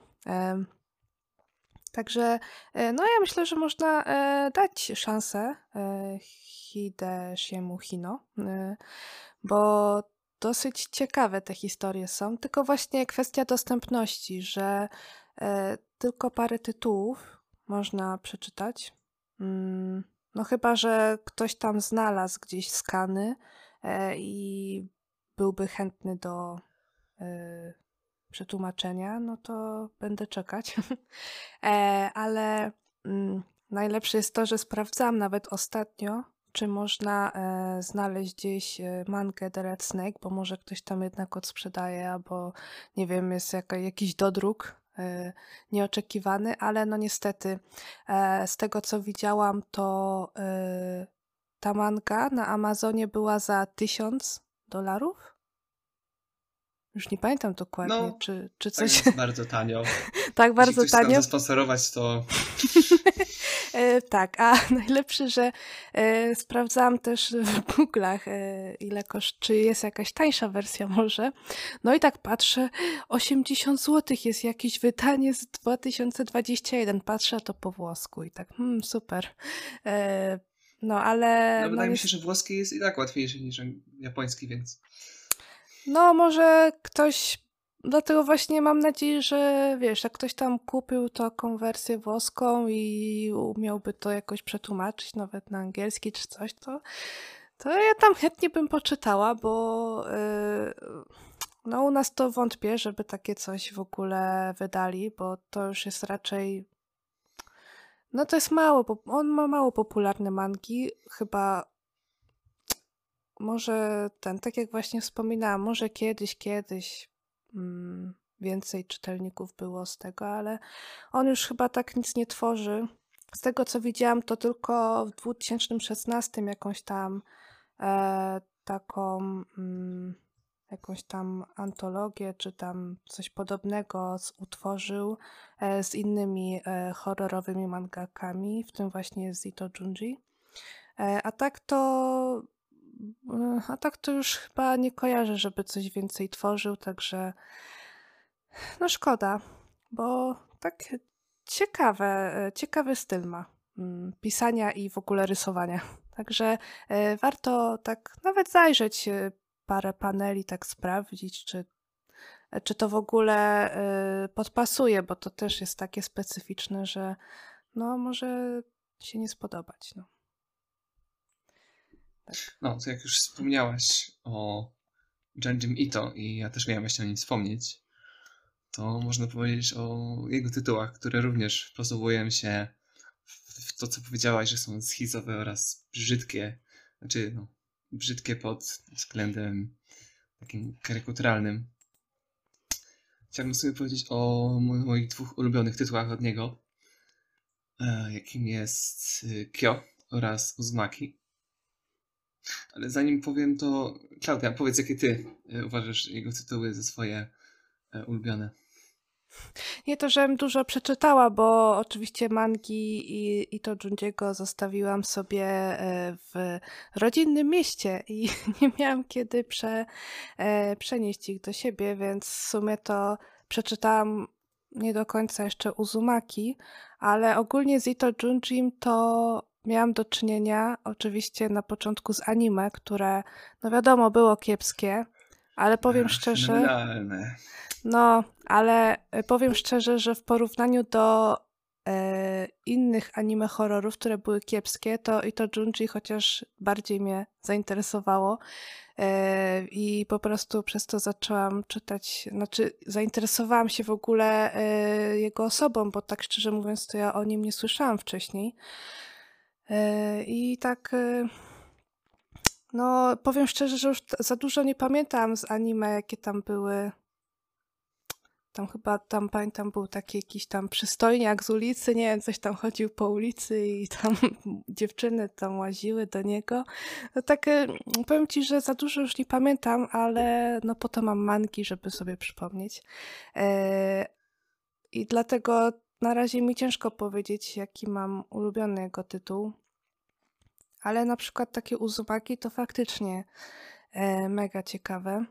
Także no ja myślę, że można dać szansę Hideshiemu Hino, bo dosyć ciekawe te historie są, tylko właśnie kwestia dostępności, że tylko parę tytułów można przeczytać. No chyba, że ktoś tam znalazł gdzieś skany i byłby chętny do przetłumaczenia, no to będę czekać. Ale najlepsze jest to, że sprawdzałam nawet ostatnio, czy można znaleźć gdzieś mangę The Red Snake, bo może ktoś tam jednak odsprzedaje, albo nie wiem, jest jakiś dodruk nieoczekiwany, ale no niestety z tego co widziałam, to ta manga na Amazonie była za $1000. Już nie pamiętam dokładnie, No, czy to coś. jest bardzo tanio. Tak, bardzo Jeśli ktoś chce nam tanio. zasponsorować, to Tak, a najlepsze, że sprawdzałam też w Google'ach, czy jest jakaś tańsza wersja może. No i tak patrzę, 80 złotych jest jakieś wydanie z 2021. Patrzę, a to po włosku i tak, super. E, No ale No no wydaje mi się, że włoski jest i tak łatwiejszy niż japoński, więc... no może ktoś, dlatego właśnie mam nadzieję, że wiesz, jak ktoś tam kupił taką wersję włoską i umiałby to jakoś przetłumaczyć nawet na angielski czy coś, to ja tam chętnie bym poczytała, bo no u nas to wątpię, żeby takie coś w ogóle wydali, bo to już jest raczej, no to jest mało, on ma mało popularne mangi, chyba może tak jak właśnie wspominałam, może kiedyś więcej czytelników było z tego, ale on już chyba tak nic nie tworzy. Z tego co widziałam, to tylko w 2016 taką jakąś tam antologię, czy tam coś podobnego utworzył z innymi horrorowymi mangakami, w tym właśnie z Ito Junji. A tak to już chyba nie kojarzę, żeby coś więcej tworzył, także no szkoda, bo tak ciekawy styl ma pisania i w ogóle rysowania. Także warto tak nawet zajrzeć parę paneli, tak sprawdzić, czy to w ogóle podpasuje, bo to też jest takie specyficzne, że no może się nie spodobać. No. Tak. No, to jak już wspomniałaś o Junjim Ito i ja też miałem właśnie o nim wspomnieć, to można powiedzieć o jego tytułach, które również wpasowują się w to, co powiedziałaś, że są schizowe oraz brzydkie. Znaczy, no, brzydkie pod względem takim karykaturalnym. Chciałbym sobie powiedzieć o moich dwóch ulubionych tytułach od niego, jakim jest Kyo oraz Uzumaki. Ale zanim powiem to, Klaudia, powiedz, jakie ty uważasz jego tytuły za swoje ulubione. Nie to, żebym dużo przeczytała, bo oczywiście mangi i to Junjiego zostawiłam sobie w rodzinnym mieście i nie miałam kiedy przenieść ich do siebie, więc w sumie to przeczytałam nie do końca jeszcze Uzumaki, ale ogólnie z Ito Junjim to miałam do czynienia oczywiście na początku z anime, które no wiadomo było kiepskie, ale powiem szczerze... Fenomenalne. No, ale powiem szczerze, że w porównaniu do innych anime horrorów, które były kiepskie, to i to Junji chociaż bardziej mnie zainteresowało i po prostu przez to zaczęłam czytać, znaczy zainteresowałam się w ogóle jego osobą, bo tak szczerze mówiąc to ja o nim nie słyszałam wcześniej. I tak... No, powiem szczerze, że już za dużo nie pamiętam z anime, jakie tam były. Tam pamiętam, był taki jakiś tam przystojniak z ulicy, nie wiem, coś tam chodził po ulicy i tam dziewczyny tam łaziły do niego. No tak, powiem ci, że za dużo już nie pamiętam, ale no po to mam mangi, żeby sobie przypomnieć. I dlatego na razie mi ciężko powiedzieć, jaki mam ulubiony jego tytuł. Ale na przykład takie Uzumaki to faktycznie mega ciekawe.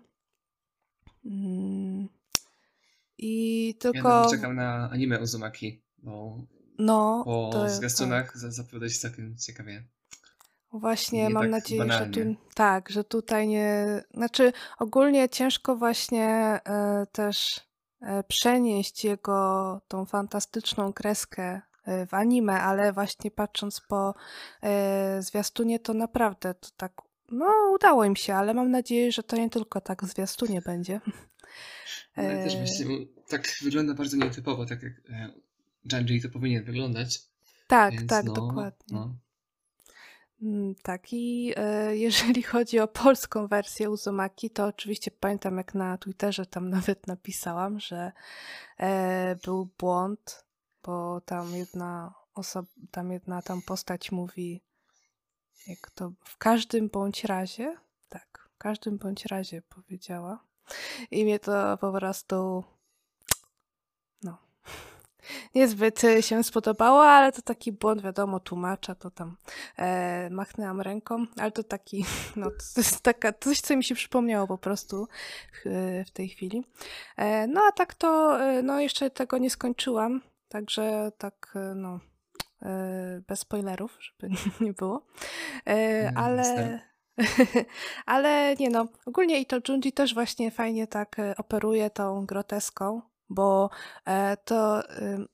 I Ja tylko... nawet czekam na anime Uzumaki, bo No, po zwiastunach tak. zapowiada się całkiem ciekawie. Właśnie Nie mam tak nadzieję, że banalnie. że tutaj nie... Znaczy ogólnie ciężko właśnie też przenieść jego tą fantastyczną kreskę w anime, ale właśnie patrząc po zwiastunie to naprawdę to tak, no udało im się, ale mam nadzieję, że to nie tylko tak w zwiastunie będzie. No, ale też właśnie tak wygląda bardzo nietypowo, tak jak Junji to powinien wyglądać. Tak, Więc tak, no, dokładnie. no. Tak i jeżeli chodzi o polską wersję Uzumaki, to oczywiście pamiętam jak na Twitterze tam nawet napisałam, że był błąd, bo tam jedna postać mówi, jak to w każdym bądź razie, tak, w każdym bądź razie powiedziała i mnie to po prostu, no, niezbyt się spodobało, ale to taki błąd, wiadomo, tłumacza, to tam machnęłam ręką, ale to taki, no to jest taka, coś, co mi się przypomniało po prostu w tej chwili. No a tak to, no jeszcze tego nie skończyłam, także tak, no, bez spoilerów, żeby nie było. Ale Jasne. ale nie no, ogólnie Ito Junji też właśnie fajnie tak operuje tą groteską, bo to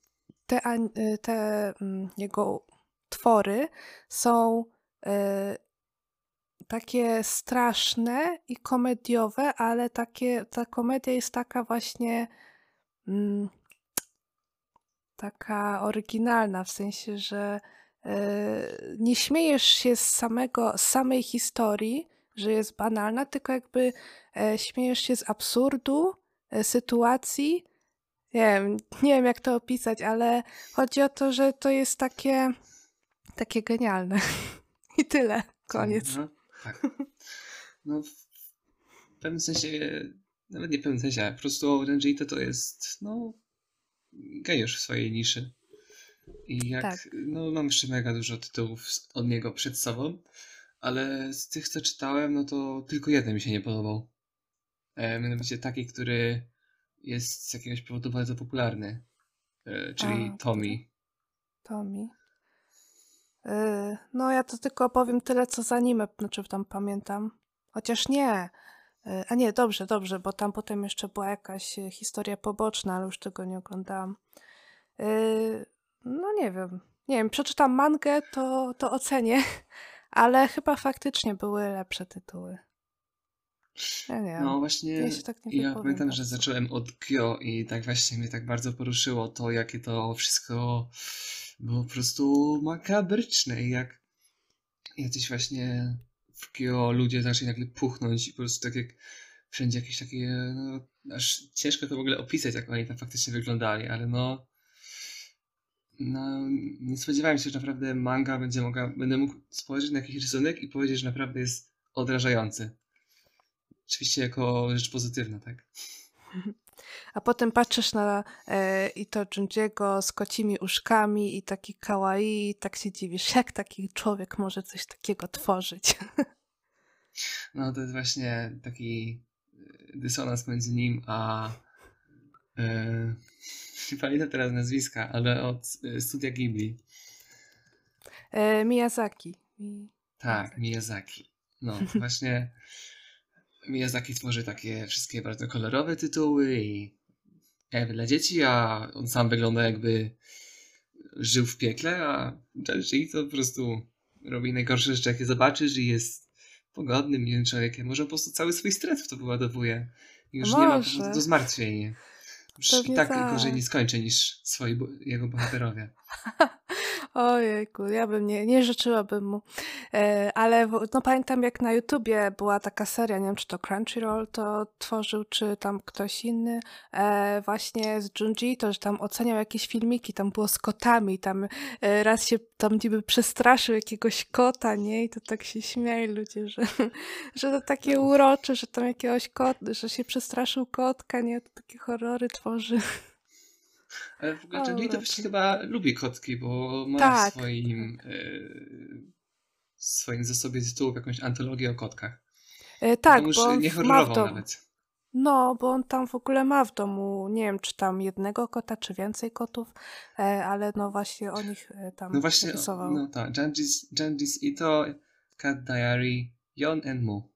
jego twory są takie straszne i komediowe, ale ta komedia jest taka właśnie mm, taka oryginalna, w sensie, że nie śmiejesz się z samej historii, że jest banalna, tylko jakby śmiejesz się z absurdu sytuacji. Nie wiem jak to opisać, ale chodzi o to, że to jest takie genialne. I tyle. Koniec. No, tak. No, w pewnym sensie, nawet nie w pewnym sensie, ale po prostu Renji to jest, no, geniusz w swojej niszy. I Tak. no mam jeszcze mega dużo tytułów od niego przed sobą, ale z tych, co czytałem, no to tylko jeden mi się nie podobał. Mianowicie taki, który jest z jakiegoś powodu bardzo popularny, czyli A, który? Tommy. Tommy. No ja to tylko powiem tyle, co z anime, znaczy tam pamiętam. Chociaż nie. A nie, dobrze, bo tam potem jeszcze była jakaś historia poboczna, ale już tego nie oglądałam. No nie wiem. Nie wiem, przeczytam mangę, to ocenię, ale chyba faktycznie były lepsze tytuły. Ja nie wiem. No Ja właśnie, się tak nie ja wypowiem pamiętam, że bardzo. zacząłem od Gyo i tak właśnie mnie tak bardzo poruszyło to, jakie to wszystko było po prostu makabryczne i jak jacyś właśnie w Gyo ludzie zaczęli nagle puchnąć i po prostu tak jak wszędzie jakieś takie, no aż ciężko to w ogóle opisać, jak oni tam faktycznie wyglądali, ale no nie spodziewałem się, że naprawdę manga będę mógł spojrzeć na jakiś rysunek i powiedzieć, że naprawdę jest odrażający. Oczywiście jako rzecz pozytywna, tak? A potem patrzysz na Ito Junjiego z kocimi uszkami i taki kawaii i tak się dziwisz, jak taki człowiek może coś takiego tworzyć. No to jest właśnie taki dysonans między nim a e, nie pamiętam teraz nazwiska, ale od studia Ghibli. Miyazaki. Tak, Miyazaki. No to właśnie Miyazaki tworzy takie wszystkie bardzo kolorowe tytuły i jakby dla dzieci, a on sam wygląda jakby żył w piekle, a Janji to po prostu robi najgorsze rzeczy, jakie zobaczysz i jest pogodnym, miłym człowiekiem. Może po prostu cały swój stres w to wyładowuje. I już nie ma powodu Może. do zmartwień. Już i Pewnie tak gorzej tak. nie skończy niż jego bohaterowie. Ojejku, ja bym nie życzyłabym mu. Ale no pamiętam jak na YouTubie była taka seria, nie wiem czy to Crunchyroll to tworzył, czy tam ktoś inny, właśnie z Junji, to że tam oceniał jakieś filmiki, tam było z kotami, tam raz się tam niby przestraszył jakiegoś kota, nie? I to tak się śmiali ludzie, że, że to takie No, urocze, że tam jakiegoś że się przestraszył kotka, nie? To takie horrory tworzy. ale w ogóle O, Janji to urocze. właśnie chyba lubi kotki, bo ma Tak, w swoim zasobie tytułów jakąś antologię o kotkach. tak, Komuś bo on nie ma w horrorową domu. nawet. No, bo on tam w ogóle ma w domu, nie wiem, czy tam jednego kota, czy więcej kotów, ale no właśnie o nich No tam właśnie, rysował. no tak, Janji's Ito, Cat Diary, Yon and Mu.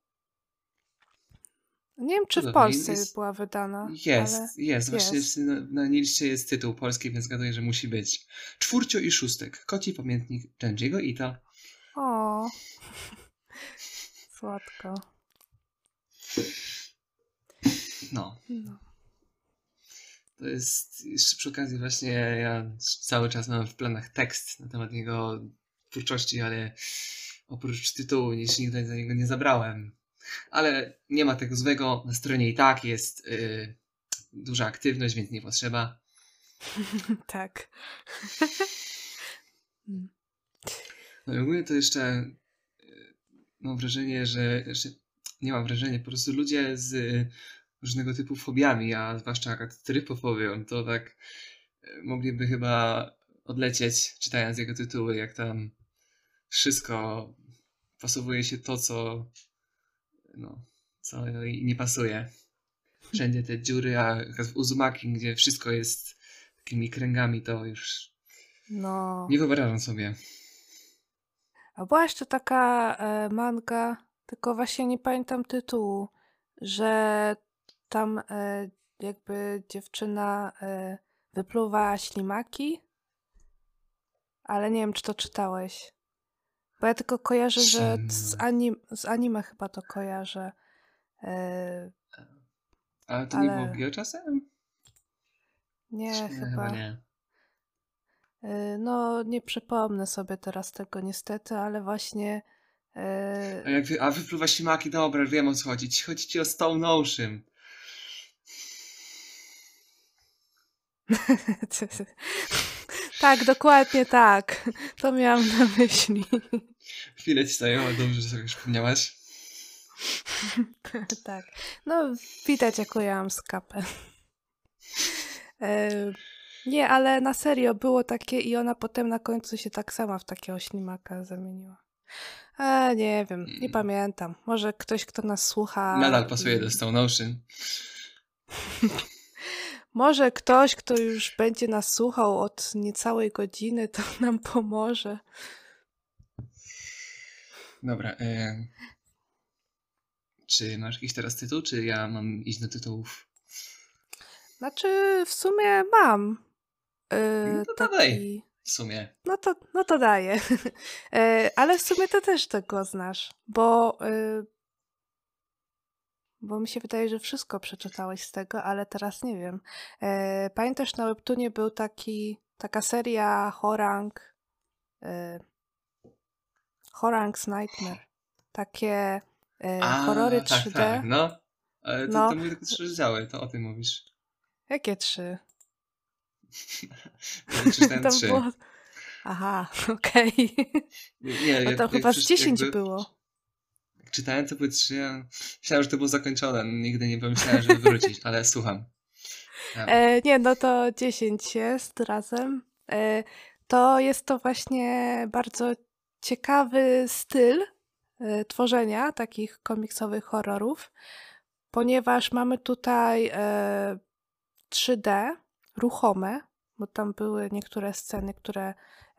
Nie wiem, czy w Cudownie. Polsce była wydana, ale Jest. Właśnie jest. na liście jest tytuł polski, więc zgaduję, że musi być. Czwórcio i szóstek. Koci pamiętnik Janji'ego Ita. O, słodko. No. No. To jest jeszcze przy okazji właśnie ja cały czas mam w planach tekst na temat jego twórczości, ale oprócz tytułu nic nigdy za niego nie zabrałem. Ale nie ma tego złego. Na stronie i tak jest duża aktywność, więc nie potrzeba. Tak. Mm. No i ogólnie to jeszcze mam wrażenie, że nie mam wrażenia, po prostu ludzie z różnego typu fobiami, a zwłaszcza trypofobią, to tak mogliby chyba odlecieć, czytając jego tytuły, jak tam wszystko pasowuje się to, co nie pasuje. Wszędzie te dziury, a w Uzumaki, gdzie wszystko jest takimi kręgami, to już No. nie wyobrażam sobie. A była jeszcze taka manga, tylko właśnie nie pamiętam tytułu, że tam jakby dziewczyna wypluwa ślimaki, ale nie wiem, czy to czytałeś. Bo ja tylko kojarzę, że z anime chyba to kojarzę. Ale to nie było Ale Gyo czasem? nie, Nie, chyba chyba. nie. No, nie przypomnę sobie teraz tego niestety, ale właśnie A wypluwa ślimaki, dobra, wiem o co chodzi. Chodzi ci o Stone Ocean. tak, dokładnie tak. To miałam na myśli. Chwilę ci zajęło, dobrze, że sobie już przypomniałaś. tak. No, widać, jaką ja mam skapę. Nie, ale na serio było takie i ona potem na końcu się tak sama w takiego ślimaka zamieniła. Nie wiem, nie pamiętam. Może ktoś, kto nas słucha... Nadal pasuje do Stone Ocean. Może ktoś, kto już będzie nas słuchał od niecałej godziny, to nam pomoże. Dobra. Czy masz jakiś teraz tytuł, czy ja mam iść do tytułów? Znaczy, w sumie mam. No to dawaj, w sumie. No to daję. Ale w sumie to też tego znasz, bo mi się wydaje, że wszystko przeczytałeś z tego, ale teraz nie wiem. Pamiętasz, na Webtoonie był taka seria Horang's Nightmare. Takie horrory 3D. Tak, no. Ale No. to były tylko 3 rozdziały, to o tym mówisz. Jakie 3? Przeczytałem Tam 3. było... Aha, okej. Nie, No to chyba z 10 było. Jak czytałem, to były 3. Ja myślałem, że to było zakończone. Nigdy nie pomyślałem, żeby wrócić, ale słucham. Nie, no to 10 jest razem. To jest to właśnie bardzo ciekawy styl tworzenia takich komiksowych horrorów, ponieważ mamy tutaj 3D, ruchome, bo tam były niektóre sceny, które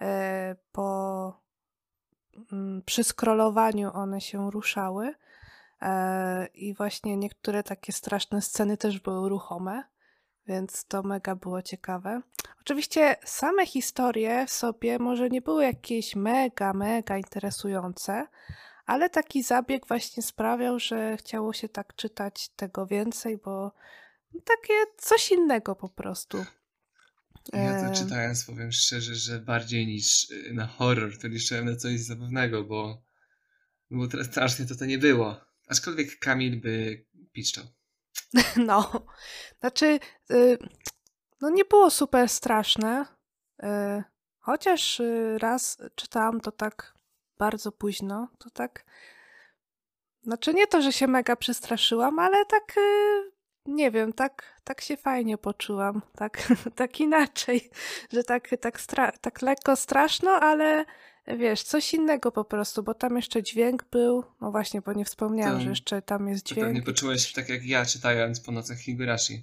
przy scrollowaniu one się ruszały i właśnie niektóre takie straszne sceny też były ruchome, więc to mega było ciekawe. Oczywiście same historie w sobie może nie były jakieś mega interesujące, ale taki zabieg właśnie sprawiał, że chciało się tak czytać tego więcej, bo takie coś innego po prostu. Ja to czytając, powiem szczerze, że bardziej niż na horror, to liczyłem na coś zabawnego, bo teraz strasznie to nie było. Aczkolwiek Kamil by piszczał. No, znaczy, no nie było super straszne, chociaż raz czytałam to tak bardzo późno, to tak, znaczy nie to, że się mega przestraszyłam, ale tak, nie wiem, tak się fajnie poczułam, tak inaczej, że tak lekko straszno, ale wiesz, coś innego po prostu, bo tam jeszcze dźwięk był, no właśnie, bo nie wspomniałam, że jeszcze tam jest To dźwięk. pewnie poczułeś się tak jak ja, czytając po nocach Higurashi.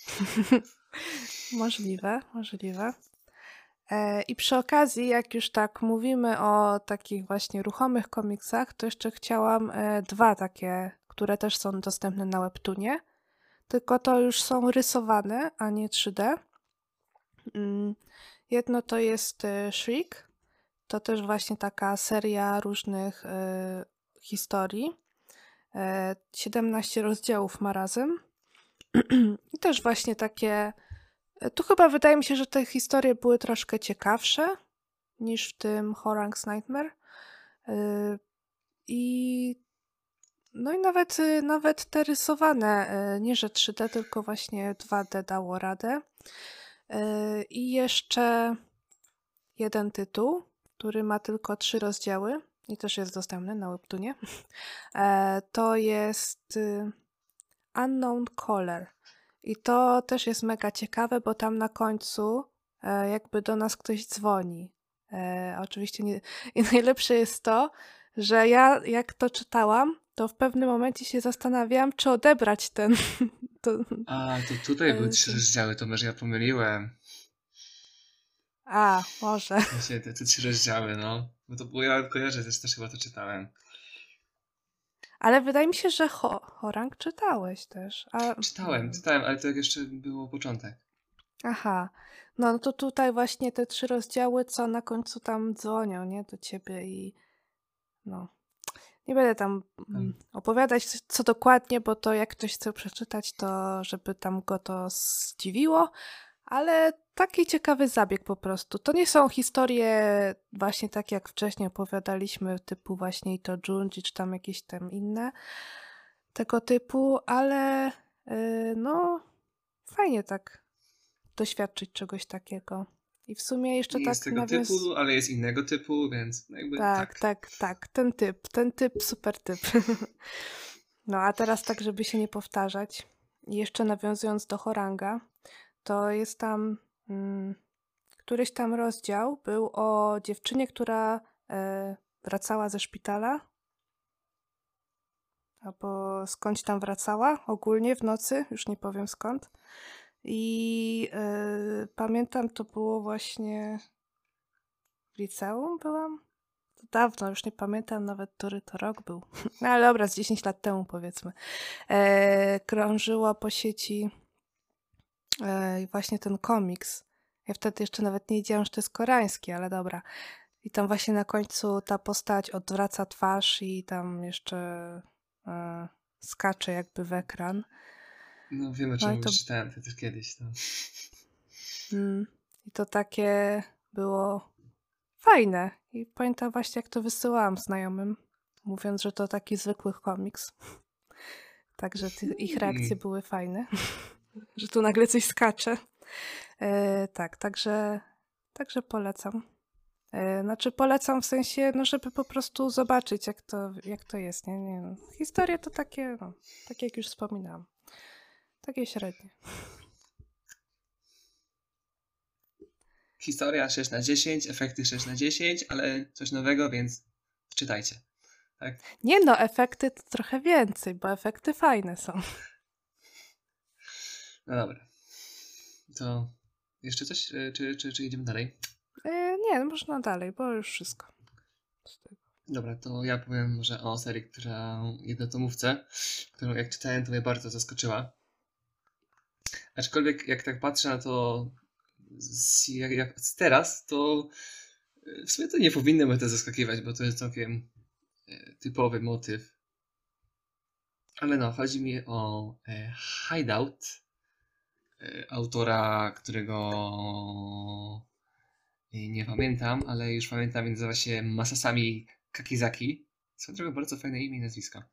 Możliwe. I przy okazji, jak już tak mówimy o takich właśnie ruchomych komiksach, to jeszcze chciałam 2 takie, które też są dostępne na Webtoonie, tylko to już są rysowane, a nie 3D. Jedno to jest Shriek, to też właśnie taka seria różnych historii. 17 rozdziałów ma razem. I też właśnie takie... Tu chyba wydaje mi się, że te historie były troszkę ciekawsze niż w tym Horang's Nightmare. No i nawet te rysowane, nie że 3D, tylko właśnie 2D dało radę. I jeszcze jeden tytuł, który ma tylko 3 rozdziały i też jest dostępny na Webtoonie. To jest Unknown Caller. I to też jest mega ciekawe, bo tam na końcu jakby do nas ktoś dzwoni. Oczywiście nie... I najlepsze jest to, że ja jak to czytałam, to w pewnym momencie się zastanawiałam, czy odebrać ten... to, A, to tutaj były 3 ten... rozdziały, to może ja pomyliłem. A, może. W sensie te 3 rozdziały, no. Bo ja kojarzę, też chyba to czytałem. Ale wydaje mi się, że Horang czytałeś też. Czytałem, ale to jak jeszcze było początek. Aha. No to tutaj właśnie te 3 rozdziały, co na końcu tam dzwonią, nie? Do ciebie i no. Nie będę tam opowiadać co dokładnie, bo to jak ktoś chce przeczytać, to żeby tam go to zdziwiło, ale taki ciekawy zabieg po prostu. To nie są historie właśnie tak jak wcześniej opowiadaliśmy, typu właśnie i to Junji, czy tam jakieś tam inne tego typu, ale no fajnie tak doświadczyć czegoś takiego. I w sumie jeszcze Nie jest tak tego typu, ale jest innego typu, więc jakby Tak, tak. tak. Ten typ, super typ. No a teraz tak, żeby się nie powtarzać. I jeszcze nawiązując do Horanga, to jest tam któryś tam rozdział był o dziewczynie, która wracała ze szpitala. Albo skądś tam wracała, ogólnie w nocy, już nie powiem skąd. I pamiętam, to było właśnie w liceum byłam. To dawno, już nie pamiętam nawet, który to rok był. No ale dobra, z 10 lat temu powiedzmy. Krążyła po sieci właśnie ten komiks. Ja wtedy jeszcze nawet nie wiedziałam, że to jest koreański, ale dobra. I tam właśnie na końcu ta postać odwraca twarz i tam jeszcze skacze jakby w ekran. No wiem o No czym i to, już czytałem to też kiedyś. No. I to takie było fajne. I pamiętam właśnie, jak to wysyłałam znajomym, mówiąc, że to taki zwykły komiks. Także ich reakcje były fajne, że tu nagle coś skacze. Tak, także polecam. Znaczy polecam w sensie, no żeby po prostu zobaczyć, jak to jest. Nie, no. Historie to takie, no, tak jak już wspominałam, takie średnie. Historia 6/10, efekty 6/10, ale coś nowego, więc czytajcie. Tak? Nie no, efekty to trochę więcej, bo efekty fajne są. No dobra. To jeszcze coś? Czy idziemy dalej? Nie, no można dalej, bo już wszystko. Dobra, to ja powiem może o serii, jednotomówce, którą jak czytałem, to mnie bardzo zaskoczyła. Aczkolwiek jak tak patrzę na to jak teraz, to w sumie to nie powinno mnie to zaskakiwać, bo to jest całkiem typowy motyw. Ale no, chodzi mi o Hideout, autora, którego nie pamiętam, ale już pamiętam, nazywa się Masasami Kakizaki. Są trochę bardzo fajne imię i nazwiska.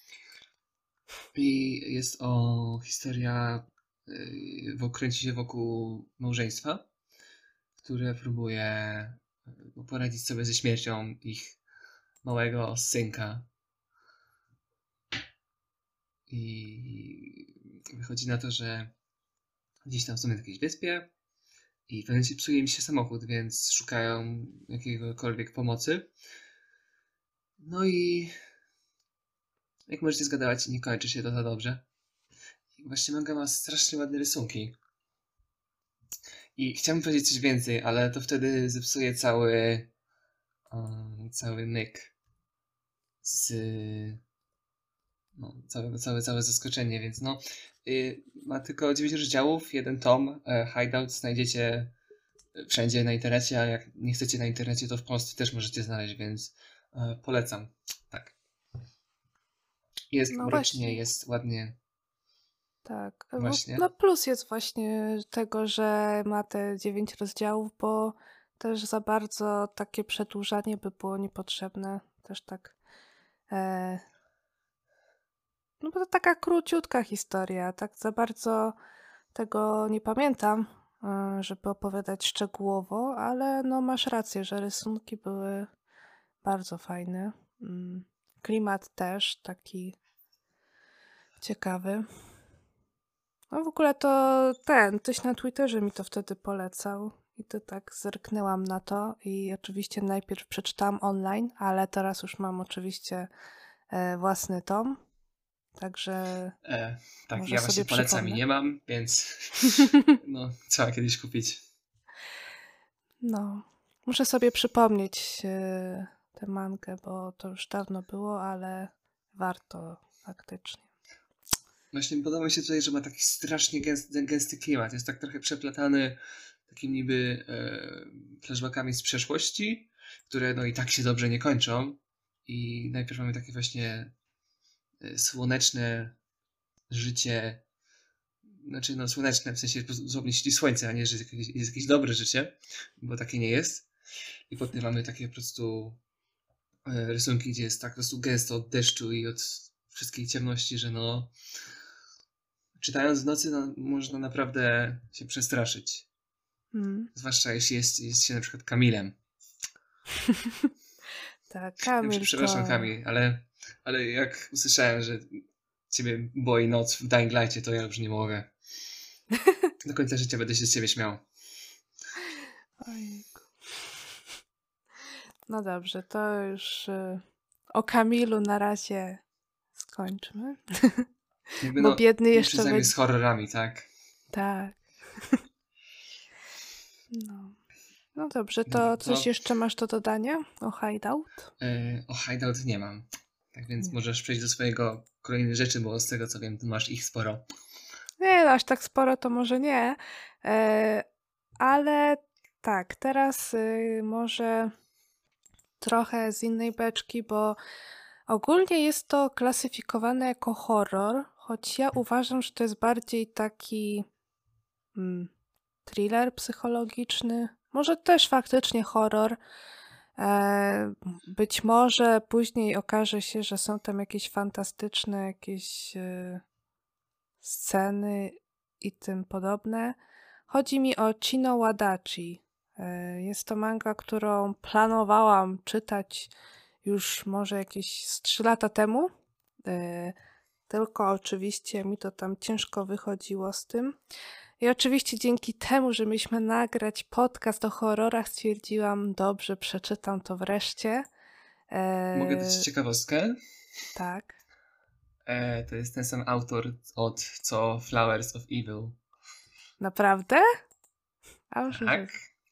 I jest historia, kręci się wokół małżeństwa, które próbuje poradzić sobie ze śmiercią ich małego synka. I wychodzi na to, że gdzieś tam są na jakiejś wyspie i w pewnym momencie psuje im się samochód, więc szukają jakiegokolwiek pomocy. No i jak możecie zgadywać, nie kończy się to za dobrze. I właśnie manga ma strasznie ładne rysunki. I chciałbym powiedzieć coś więcej, ale to wtedy zepsuje cały myk całe zaskoczenie, więc no ma tylko 9 rozdziałów, 1 tom. Hideout znajdziecie wszędzie na internecie, a jak nie chcecie na internecie, to w Polsce też możecie znaleźć, więc polecam. Tak. Jest No mrocznie, właśnie. jest ładnie. Tak. Właśnie. No plus jest właśnie tego, że ma te 9 rozdziałów, bo też za bardzo takie przedłużanie by było niepotrzebne. Też tak. No bo to taka króciutka historia. Tak za bardzo tego nie pamiętam, żeby opowiadać szczegółowo, ale no masz rację, że rysunki były bardzo fajne. Klimat też taki ciekawy. No w ogóle to ktoś na Twitterze mi to wtedy polecał i to tak zerknęłam na to i oczywiście najpierw przeczytałam online, ale teraz już mam oczywiście własny tom, także Tak, może ja właśnie sobie polecam i przypomnę. nie mam, więc no, trzeba kiedyś kupić. No, muszę sobie przypomnieć tę mangę, bo to już dawno było, ale warto faktycznie. Właśnie podoba mi się tutaj, że ma taki strasznie gęsty klimat. Jest tak trochę przeplatany takimi niby flashbackami z przeszłości, które no i tak się dobrze nie kończą. I najpierw mamy takie właśnie słoneczne życie, znaczy no słoneczne, w sensie dosłownie świeci słońce, a nie, że jest jakieś dobre życie, bo takie nie jest. I potem mamy takie po prostu rysunki, gdzie jest tak po prostu gęsto od deszczu i od wszystkiej ciemności, że no czytając w nocy no, można naprawdę się przestraszyć. Zwłaszcza jeśli jest się na przykład Kamilem. Tak, Kamil Przepraszam to... Kamil, ale jak usłyszałem, że ciebie boi noc w Dying Light'cie, to ja już nie mogę. Do końca życia będę się z ciebie śmiał. Ojejku. No dobrze, to już o Kamilu na razie skończmy. Jakby Bo no, biedny nie jeszcze przesadzajmy będzie... z horrorami, tak? Tak. No. No dobrze, Dobra, to coś jeszcze masz do dodania o Hideout? O Hideout nie mam. Tak więc Nie. możesz przejść do swojego kolejnej rzeczy, bo z tego co wiem, ty masz ich sporo. Nie, aż tak sporo to może nie. Ale tak, teraz może trochę z innej beczki, bo ogólnie jest to klasyfikowane jako horror, choć ja uważam, że to jest bardziej taki thriller psychologiczny. Może też faktycznie horror. Być może później okaże się, że są tam jakieś fantastyczne jakieś sceny i tym podobne. Chodzi mi o Chino Wadachi. Jest to manga, którą planowałam czytać już może jakieś z 3 lata temu. Tylko oczywiście mi to tam ciężko wychodziło z tym. I oczywiście dzięki temu, że mieliśmy nagrać podcast o horrorach, stwierdziłam, dobrze, przeczytam to wreszcie. Mogę dać ciekawostkę? Tak. To jest ten sam autor od co Flowers of Evil. Naprawdę? A już Tak?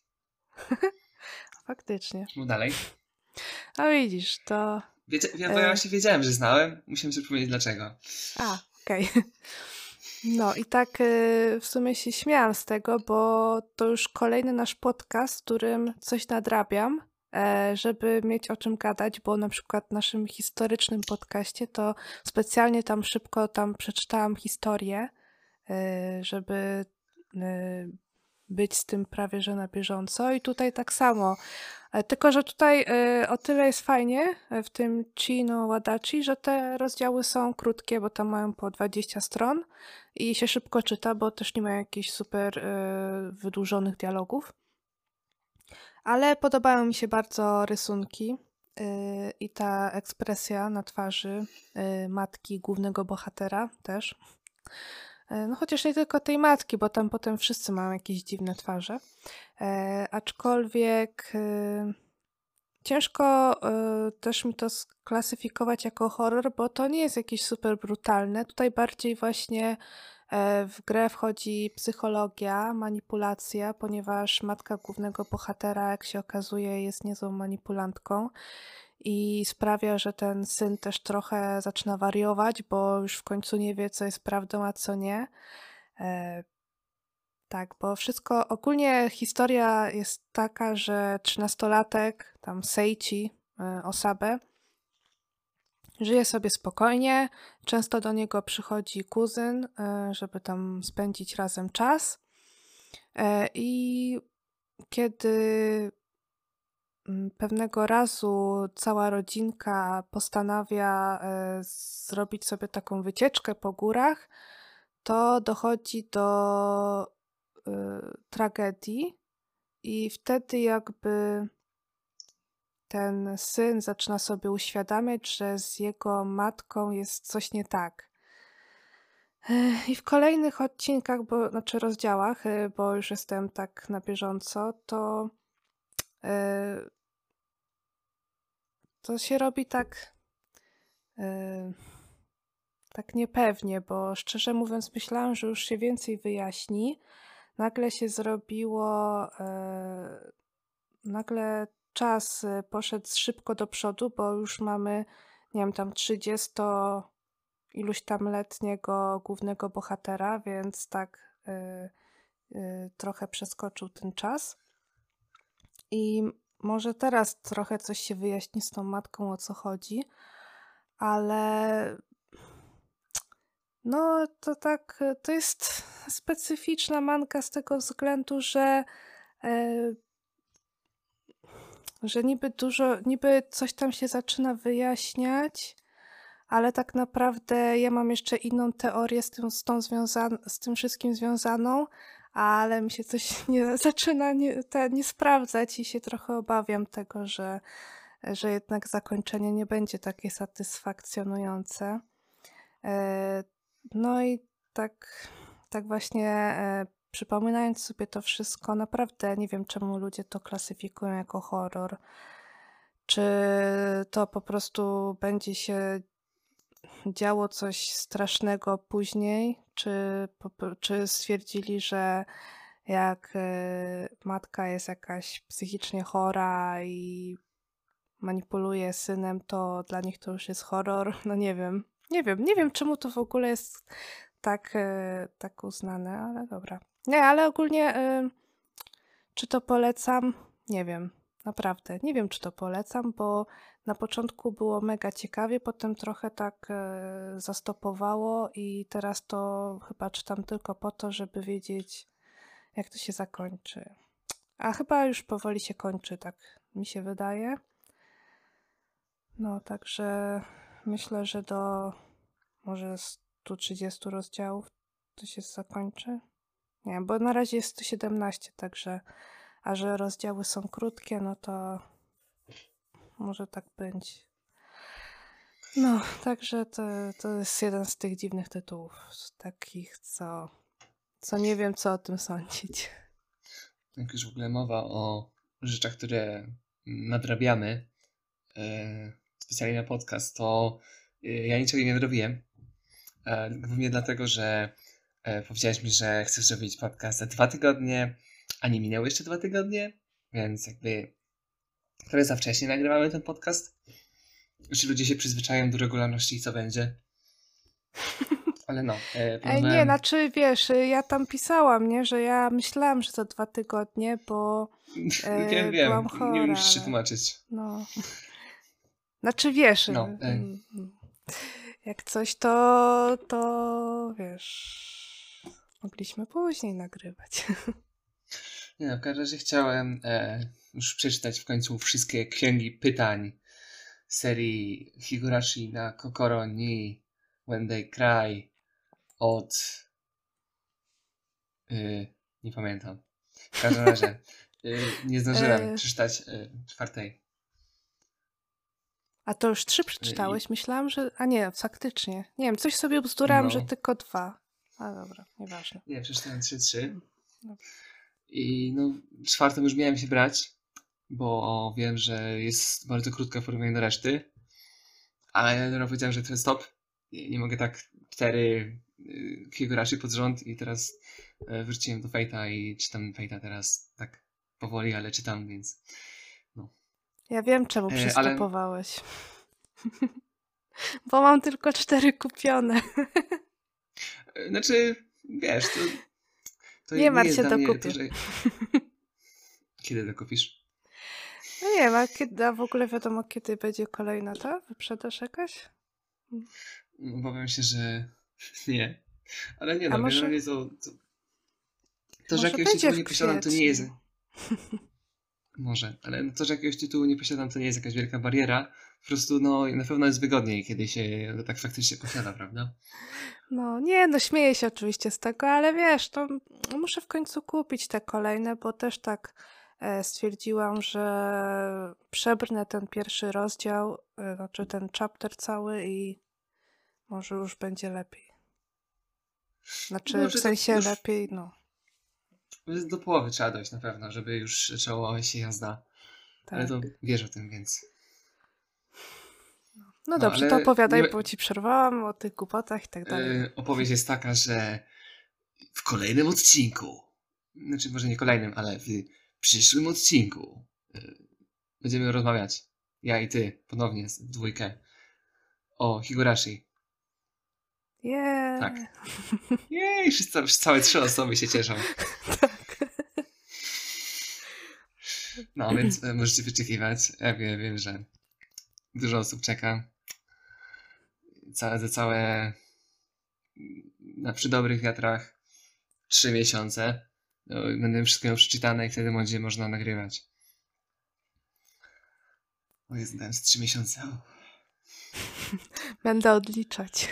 Faktycznie. No dalej. No widzisz, to... Ja właśnie wiedziałem, że znałem. Musiałem sobie powiedzieć dlaczego. Okej. No i tak w sumie się śmiałam z tego, bo to już kolejny nasz podcast, w którym coś nadrabiam, żeby mieć o czym gadać, bo na przykład w naszym historycznym podcaście to specjalnie tam szybko przeczytałam historię, żeby być z tym prawie że na bieżąco i tutaj tak samo. Tylko że tutaj o tyle jest fajnie w tym Chino Wadachi, że te rozdziały są krótkie, bo tam mają po 20 stron i się szybko czyta, bo też nie mają jakichś super wydłużonych dialogów. Ale podobają mi się bardzo rysunki i ta ekspresja na twarzy matki głównego bohatera też. No chociaż nie tylko tej matki, bo tam potem wszyscy mają jakieś dziwne twarze. Aczkolwiek ciężko też mi to sklasyfikować jako horror, bo to nie jest jakieś super brutalne. Tutaj bardziej właśnie w grę wchodzi psychologia, manipulacja, ponieważ matka głównego bohatera, jak się okazuje, jest niezłą manipulantką i sprawia, że ten syn też trochę zaczyna wariować, bo już w końcu nie wie, co jest prawdą, a co nie. Tak, bo wszystko, ogólnie historia jest taka, że 13-latek, tam Seiichi Osabe, żyje sobie spokojnie, często do niego przychodzi kuzyn, żeby tam spędzić razem czas i kiedy pewnego razu cała rodzinka postanawia zrobić sobie taką wycieczkę po górach, to dochodzi do tragedii i wtedy jakby ten syn zaczyna sobie uświadamiać, że z jego matką jest coś nie tak. I w kolejnych odcinkach, znaczy rozdziałach, bo już jestem tak na bieżąco, e, to się robi e, tak niepewnie, bo szczerze mówiąc myślałam, że już się więcej wyjaśni. Nagle się zrobiło, nagle czas poszedł szybko do przodu, bo już mamy, nie wiem, tam 30 iluś tam letniego głównego bohatera, więc tak trochę przeskoczył ten czas. I może teraz trochę coś się wyjaśni z tą matką, o co chodzi, ale no to tak, to jest specyficzna manga z tego względu, e, że niby coś tam się zaczyna wyjaśniać, ale tak naprawdę ja mam jeszcze inną teorię z tym wszystkim związaną, ale mi się coś zaczyna nie sprawdzać i się trochę obawiam tego, że jednak zakończenie nie będzie takie satysfakcjonujące. No i tak właśnie przypominając sobie to wszystko, naprawdę nie wiem, czemu ludzie to klasyfikują jako horror. Czy to po prostu będzie się działo coś strasznego później, czy stwierdzili, że jak matka jest jakaś psychicznie chora i manipuluje synem, to dla nich to już jest horror. No nie wiem. Nie wiem, czemu to w ogóle jest tak uznane, ale dobra. Nie, ale ogólnie czy to polecam? Nie wiem. Naprawdę. Nie wiem, czy to polecam, bo na początku było mega ciekawie, potem trochę tak zastopowało i teraz to chyba czytam tylko po to, żeby wiedzieć, jak to się zakończy. A chyba już powoli się kończy, tak mi się wydaje. No, także myślę, że do może 130 rozdziałów to się zakończy. Nie wiem, bo na razie jest 117, także a że rozdziały są krótkie, no to może tak być. No, także to jest jeden z tych dziwnych tytułów, takich, co nie wiem, co o tym sądzić. Jak już w ogóle mowa o rzeczach, które nadrabiamy specjalnie na podcast, to ja niczego nie nadrobiłem. Głównie dlatego, że powiedziałeś mi, że chcesz zrobić podcast za 2 tygodnie, a nie minęły jeszcze 2 tygodnie, więc jakby trochę za wcześnie nagrywamy ten podcast. Już ludzie się przyzwyczają do regularności i co będzie. Ale no, Nie, znaczy wiesz, ja tam pisałam, nie, że ja myślałam, że za 2 tygodnie, bo wiem, byłam nie chora, musisz się ale tłumaczyć. no. Znaczy wiesz, No, jak coś to wiesz, mogliśmy później nagrywać. nie no, w każdym razie chciałem już przeczytać w końcu wszystkie księgi pytań serii Higurashi na Kokoro ni When They Cry od... nie pamiętam. W każdym razie nie zdążyłem przeczytać 4. A to już 3 przeczytałeś? Myślałam, że... A nie, faktycznie. Nie wiem, coś sobie bzdurałam, No. że tylko 2. A dobra, nieważne. Nie, przeczytałem 3. Dobra. I no 4 już miałem się brać, bo wiem, że jest bardzo krótka w porównaniu do reszty. Ale ja powiedziałem, że to jest stop. Nie mogę tak 4 Higurashi pod rząd i teraz wróciłem do Fate'a i czytam Fate'a teraz tak powoli, ale czytam, więc no. Ja wiem, czemu Ale przystopowałeś. Bo mam tylko 4 kupione. znaczy, wiesz, to Nie nie martw jest się, dla mnie dokupię. to, że... Kiedy dokupisz? No nie wiem, a w ogóle wiadomo, kiedy będzie kolejna ta wyprzedaż jakaś? No, obawiam się, że nie. Ale nie A no, może- generalnie to, że Może jakiegoś będzie tytułu w nie posiadam, to nie jest... kwietniu. Może, ale to, że jakiegoś tytułu nie posiadam, to nie jest jakaś wielka bariera. Po prostu, no, na pewno jest wygodniej, kiedy się go tak faktycznie posiada, prawda? No nie, no śmieję się oczywiście z tego, ale wiesz, to muszę w końcu kupić te kolejne, bo też tak stwierdziłam, że przebrnę ten pierwszy rozdział, znaczy ten chapter cały i może już będzie lepiej. Znaczy w Może to sensie już lepiej, no do połowy trzeba dojść na pewno, żeby już zaczęła się jazda. Ale to tak. wiesz o tym, więc... No No, dobrze, to ale opowiadaj, nie, bo ci przerwałam o tych głupotach i tak dalej. opowieść jest taka, że w kolejnym odcinku, znaczy może nie kolejnym, ale w przyszłym odcinku będziemy rozmawiać, ja i ty, ponownie w dwójkę, o Higurashi. Tak. Yeah. Jej, wszyscy, całe 3 osoby się cieszą. Tak. No, więc możecie wyczekiwać. Ja wiem, że dużo osób czeka. Całe przy dobrych wiatrach 3 miesiące. No, będę wszystko miał przeczytane i wtedy będzie można nagrywać. O Jezu, dałem z 3 miesiące. O. Będę odliczać.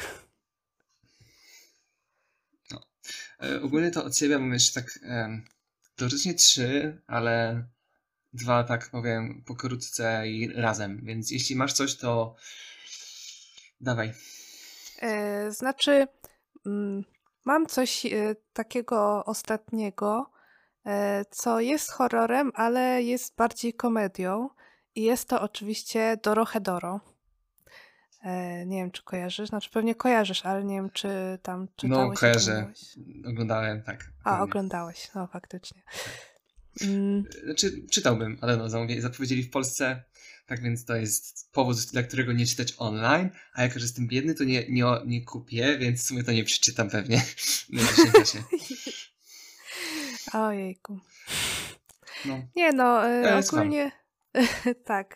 Ogólnie to od siebie mam jeszcze tak teoretycznie 3, ale 2 tak powiem pokrótce i razem. Więc jeśli masz coś, to dawaj. Znaczy, mam coś takiego ostatniego, co jest horrorem, ale jest bardziej komedią. I jest to oczywiście Dorohedoro. Nie wiem, czy kojarzysz. Znaczy, pewnie kojarzysz, ale nie wiem, czy tam No, czytałeś, kojarzę. oglądałeś. Oglądałem, tak. A, Dokładnie. oglądałeś. No, faktycznie. Tak. Mm, Znaczy, czytałbym, ale no, zapowiedzieli w Polsce, tak więc to jest powód, dla którego nie czytać online, a jako, że jestem biedny, to nie kupię, więc w sumie to nie przeczytam pewnie w najbliższym czasie. Ojejku. No, Nie no, słucham. ogólnie tak.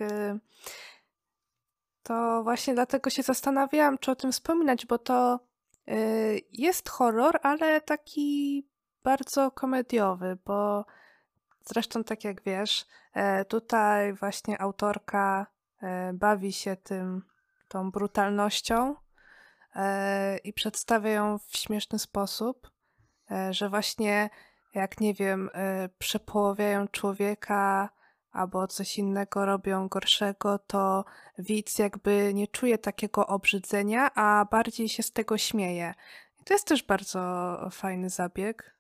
To właśnie dlatego się zastanawiałam, czy o tym wspominać, bo to jest horror, ale taki bardzo komediowy, bo zresztą tak jak wiesz, tutaj właśnie autorka bawi się tą brutalnością i przedstawia ją w śmieszny sposób, że właśnie jak nie wiem, przepoławiają człowieka albo coś innego robią gorszego, to widz jakby nie czuje takiego obrzydzenia, a bardziej się z tego śmieje. I to jest też bardzo fajny zabieg.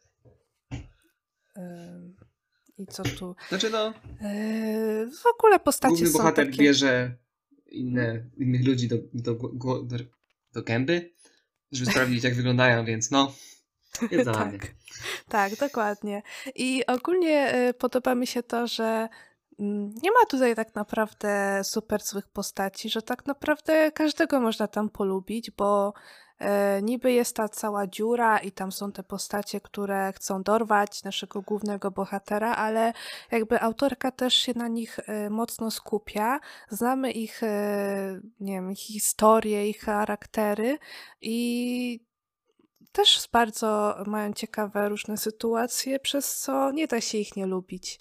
I co tu? Znaczy no, W ogóle postacie główny są bohater takie... bierze innych ludzi do gęby, żeby sprawdzić, jak wyglądają, więc no, jest zabawnie. Tak, tak, dokładnie. I ogólnie podoba mi się to, że nie ma tutaj tak naprawdę super złych postaci, że tak naprawdę każdego można tam polubić, bo niby jest ta cała dziura i tam są te postacie, które chcą dorwać naszego głównego bohatera, ale jakby autorka też się na nich mocno skupia. Znamy ich, nie wiem, ich historię, ich charaktery i też bardzo mają ciekawe różne sytuacje, przez co nie da się ich nie lubić.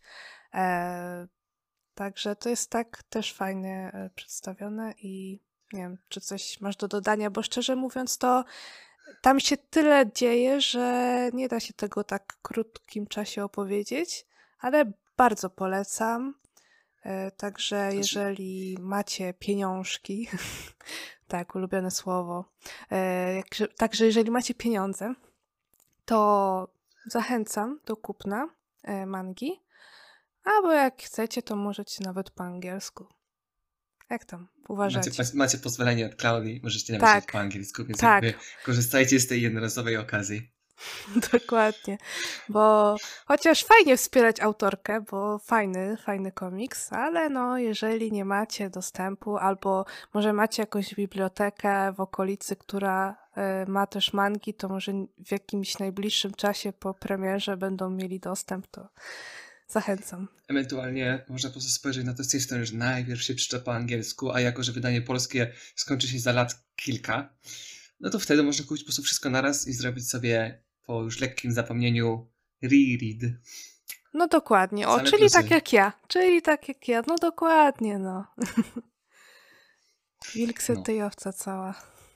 Także to jest tak też fajnie przedstawione i nie wiem, czy coś masz do dodania, bo szczerze mówiąc to tam się tyle dzieje, że nie da się tego tak w krótkim czasie opowiedzieć, ale bardzo polecam. Także jeżeli macie pieniążki, tak, ulubione słowo, także jeżeli macie pieniądze, to zachęcam do kupna mangi, albo jak chcecie, to możecie nawet po angielsku. Jak tam uważacie? Macie pozwolenie od Klaudii, możecie nawet Tak, po angielsku, więc tak. jakby korzystajcie z tej jednorazowej okazji. Dokładnie, bo chociaż fajnie wspierać autorkę, bo fajny komiks, ale no jeżeli nie macie dostępu albo może macie jakąś bibliotekę w okolicy, która ma też mangi, to może w jakimś najbliższym czasie po premierze będą mieli dostęp, to zachęcam. Ewentualnie można po prostu spojrzeć na to z tej strony, że najpierw się przeczyta po angielsku, a jako, że wydanie polskie skończy się za lat kilka, no to wtedy można kupić po prostu wszystko naraz i zrobić sobie po już lekkim zapomnieniu reread. No dokładnie, Same czyli plusy. tak jak ja, no dokładnie, no. Wilk syty i owca cała.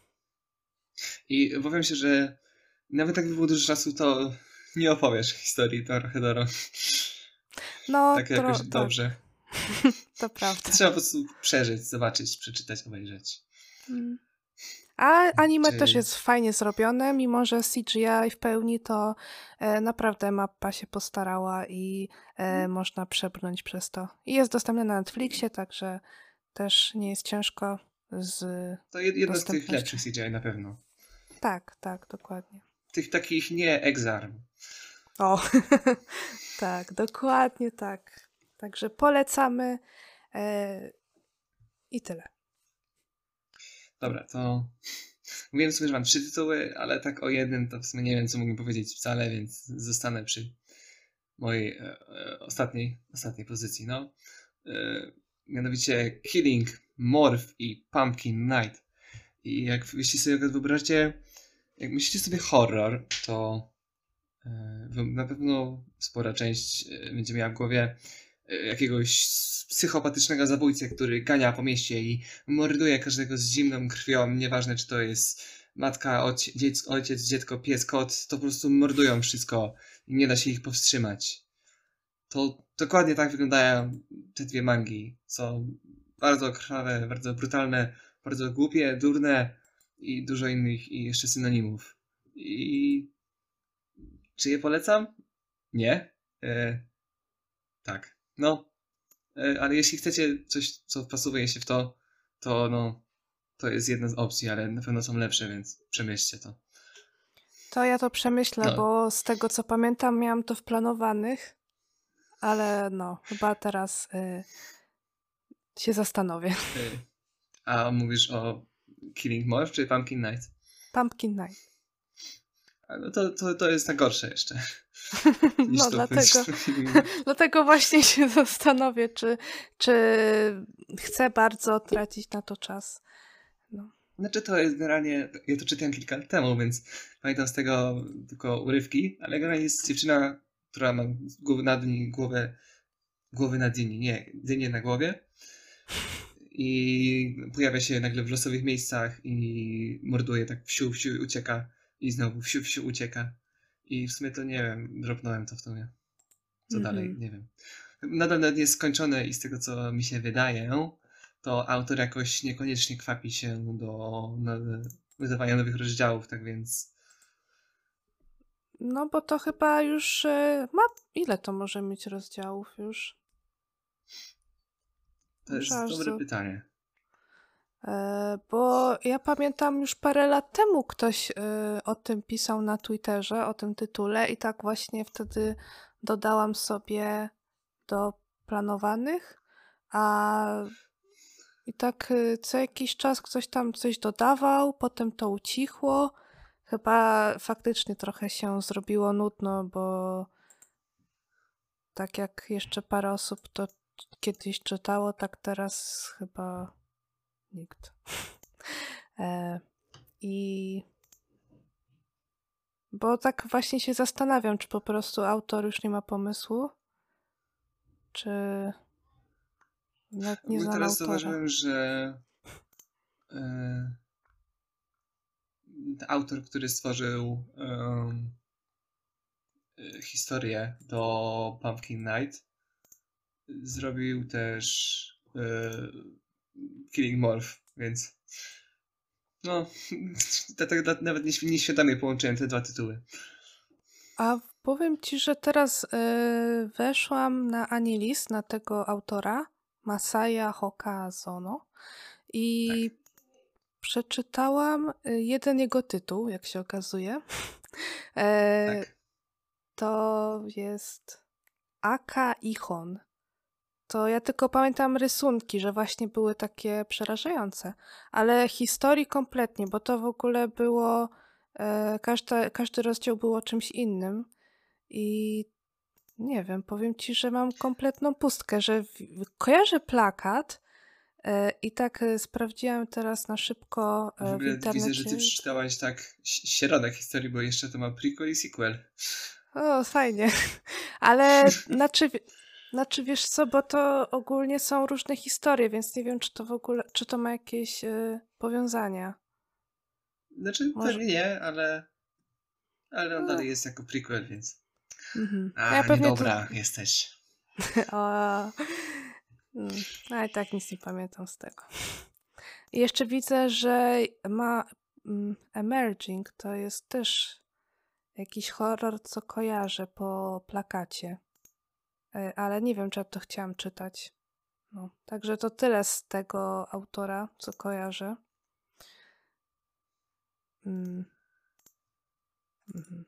I obawiam się, że nawet jak by było dużo czasu, to nie opowiesz historii Dorohedoro. No, Tak jakoś dobrze. To prawda. Trzeba po prostu przeżyć, zobaczyć, przeczytać, obejrzeć. A anime też Czy jest fajnie zrobione, mimo że CGI w pełni to naprawdę mappa się postarała i można przebrnąć przez to. I jest dostępne na Netflixie, także też nie jest ciężko z to jedno z tych dostępnością. lepszych CGI na pewno. Tak, tak, dokładnie. Tych takich nie Exarm. O, tak, dokładnie tak. Także polecamy i tyle. Dobra, to mówiłem sobie, że mam 3 tytuły, ale tak o jednym to w sumie nie wiem, co mógłbym powiedzieć wcale, więc zostanę przy mojej ostatniej pozycji. No. Mianowicie Killing, Morph i Pumpkin Night. I jeśli sobie wyobraźcie, jak myślicie sobie horror, to na pewno spora część będzie miała w głowie jakiegoś psychopatycznego zabójcę, który gania po mieście i morduje każdego z zimną krwią, nieważne czy to jest matka, ojciec, dziecko, pies, kot, to po prostu mordują wszystko i nie da się ich powstrzymać. To dokładnie tak wyglądają te dwie mangi. Są bardzo krwawe, bardzo brutalne, bardzo głupie, durne i dużo innych i jeszcze synonimów. I czy je polecam? Nie. Tak. No, ale jeśli chcecie coś, co wpasuje się w to, to no, to jest jedna z opcji, ale na pewno są lepsze, więc przemyślcie to. To ja to przemyślę, No, bo z tego co pamiętam miałam to w planowanych, ale no, chyba teraz się zastanowię. a mówisz o Killing Morph czy Pumpkin Night? Pumpkin Night. No to jest najgorsze jeszcze. Niż No to dlatego właśnie się zastanowię, czy chcę bardzo tracić na to czas. No. Znaczy to jest generalnie, ja to czytałem kilka lat temu, więc pamiętam z tego tylko urywki, ale generalnie jest dziewczyna, która ma głowy na dyni, nie, dynię na głowie i pojawia się nagle w losowych miejscach i morduje tak wsiu ucieka i znowu wsiu ucieka i w sumie to nie wiem, dropnąłem to w sumie. Co dalej? Nie wiem. Nadal nie jest skończone i z tego co mi się wydaje, to autor jakoś niekoniecznie kwapi się do wydawania nowych rozdziałów, tak więc No bo to chyba już ma... Ile to może mieć rozdziałów już? to Muszę jest aż dobre pytanie. Bo ja pamiętam już parę lat temu ktoś o tym pisał na Twitterze, o tym tytule i tak właśnie wtedy dodałam sobie do planowanych, a i tak co jakiś czas ktoś tam coś dodawał, potem to ucichło. Chyba faktycznie trochę się zrobiło nudno, bo tak jak jeszcze parę osób to kiedyś czytało, tak teraz chyba nikt. I bo tak właśnie się zastanawiam, czy po prostu autor już nie ma pomysłu, czy nawet nie Bo znam teraz autora. zauważyłem, że autor, który stworzył historię do Pumpkin Night, zrobił też Killing Morph, więc no, nawet nieświadomie połączyłem te dwa tytuły. A powiem ci, że teraz weszłam na Anilist, na tego autora, Masaya Hokazono i Tak. przeczytałam jeden jego tytuł, jak się okazuje. Tak. To jest Aka Ihon. To ja tylko pamiętam rysunki, że właśnie były takie przerażające, ale historii kompletnie, bo to w ogóle było, każdy rozdział był o czymś innym i nie wiem, powiem ci, że mam kompletną pustkę, że kojarzę plakat i tak sprawdziłam teraz na szybko W w ogóle widzę, że ty internecie. przeczytałaś tak środek historii, bo jeszcze to ma prequel i sequel. O, fajnie. Ale znaczy wiesz co, bo to ogólnie są różne historie, więc nie wiem, czy to w ogóle, czy to ma jakieś powiązania. Znaczy, Może. pewnie nie, ale on No, dalej jest jako prequel, więc... No ja pewnie to. Niedobra jesteś. O, no i tak nic nie pamiętam z tego. I jeszcze widzę, że ma Emerging to jest też jakiś horror, co kojarzę po plakacie. Ale nie wiem, czy ja to chciałam czytać. No, także to tyle z tego autora, co kojarzę. Mm. Mhm.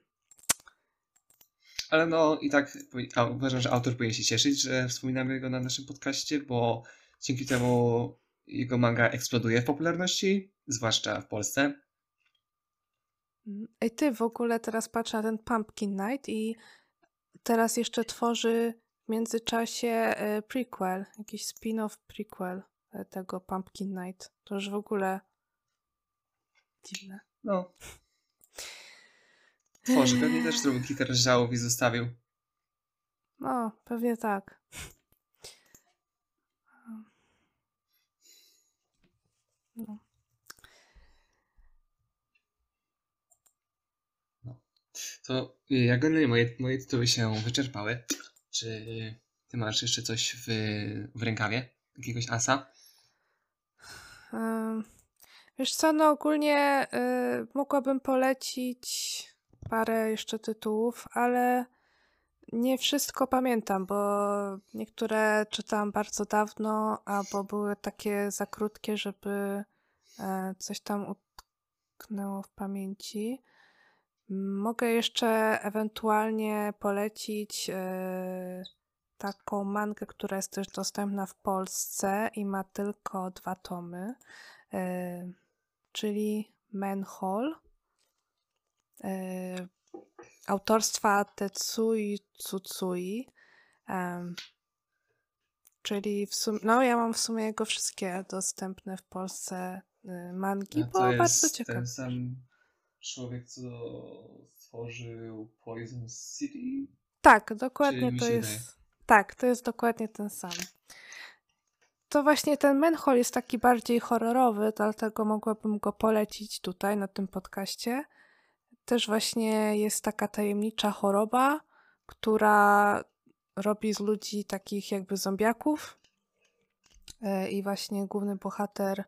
Ale no i tak uważam, że autor powinien się cieszyć, że wspominamy go na naszym podcaście, bo dzięki temu jego manga eksploduje w popularności, zwłaszcza w Polsce. Ej, ty w ogóle teraz patrzę na ten Pumpkin Night i teraz jeszcze tworzy w międzyczasie prequel, jakiś spin-off prequel tego Pumpkin Night. To już w ogóle dziwne. No. Tworzy, pewnie też zrobił kilka rozdziałów i zostawił. No, pewnie tak. No. To jak generalnie moje tytuły się wyczerpały. Czy ty masz jeszcze coś w rękawie? Jakiegoś asa? Wiesz co, no ogólnie mogłabym polecić parę jeszcze tytułów, ale nie wszystko pamiętam, bo niektóre czytałam bardzo dawno, albo były takie za krótkie, żeby coś tam utknęło w pamięci. Mogę jeszcze ewentualnie polecić taką mangę, która jest też dostępna w Polsce i ma tylko 2 tomy, czyli Manhole autorstwa Tetsui Tsutsui. Czyli w sumie, no ja mam w sumie jego wszystkie dostępne w Polsce mangi, A to bo bardzo jest ciekawe. ten sam człowiek, co stworzył Poison City? Tak, Czy dokładnie mi to się wydaje? jest. Tak, to jest dokładnie ten sam. To właśnie ten Manhole jest taki bardziej horrorowy, dlatego mogłabym go polecić tutaj na tym podcaście. Też właśnie jest taka tajemnicza choroba, która robi z ludzi takich jakby zombiaków. I właśnie główny bohater,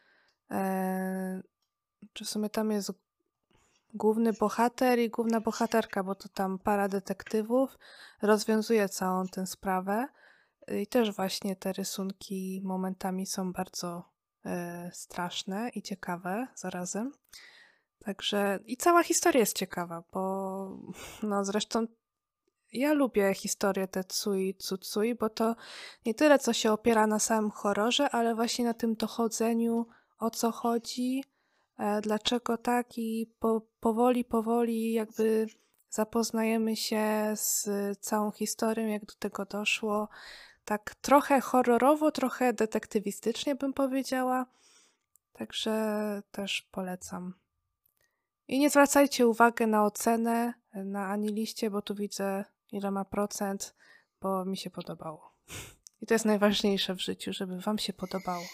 czy w sumie tam jest główny bohater i główna bohaterka, bo to tam para detektywów rozwiązuje całą tę sprawę. I też właśnie te rysunki momentami są bardzo straszne i ciekawe zarazem. Także i cała historia jest ciekawa, bo no zresztą ja lubię historię Tetsui Tsutsui, bo to nie tyle, co się opiera na samym horrorze, ale właśnie na tym dochodzeniu, o co chodzi, dlaczego tak i powoli jakby zapoznajemy się z całą historią, jak do tego doszło. Tak trochę horrorowo, trochę detektywistycznie bym powiedziała. Także też polecam. I nie zwracajcie uwagi na ocenę na Aniliście, bo tu widzę ile ma procent, bo mi się podobało. I to jest najważniejsze w życiu, żeby wam się podobało.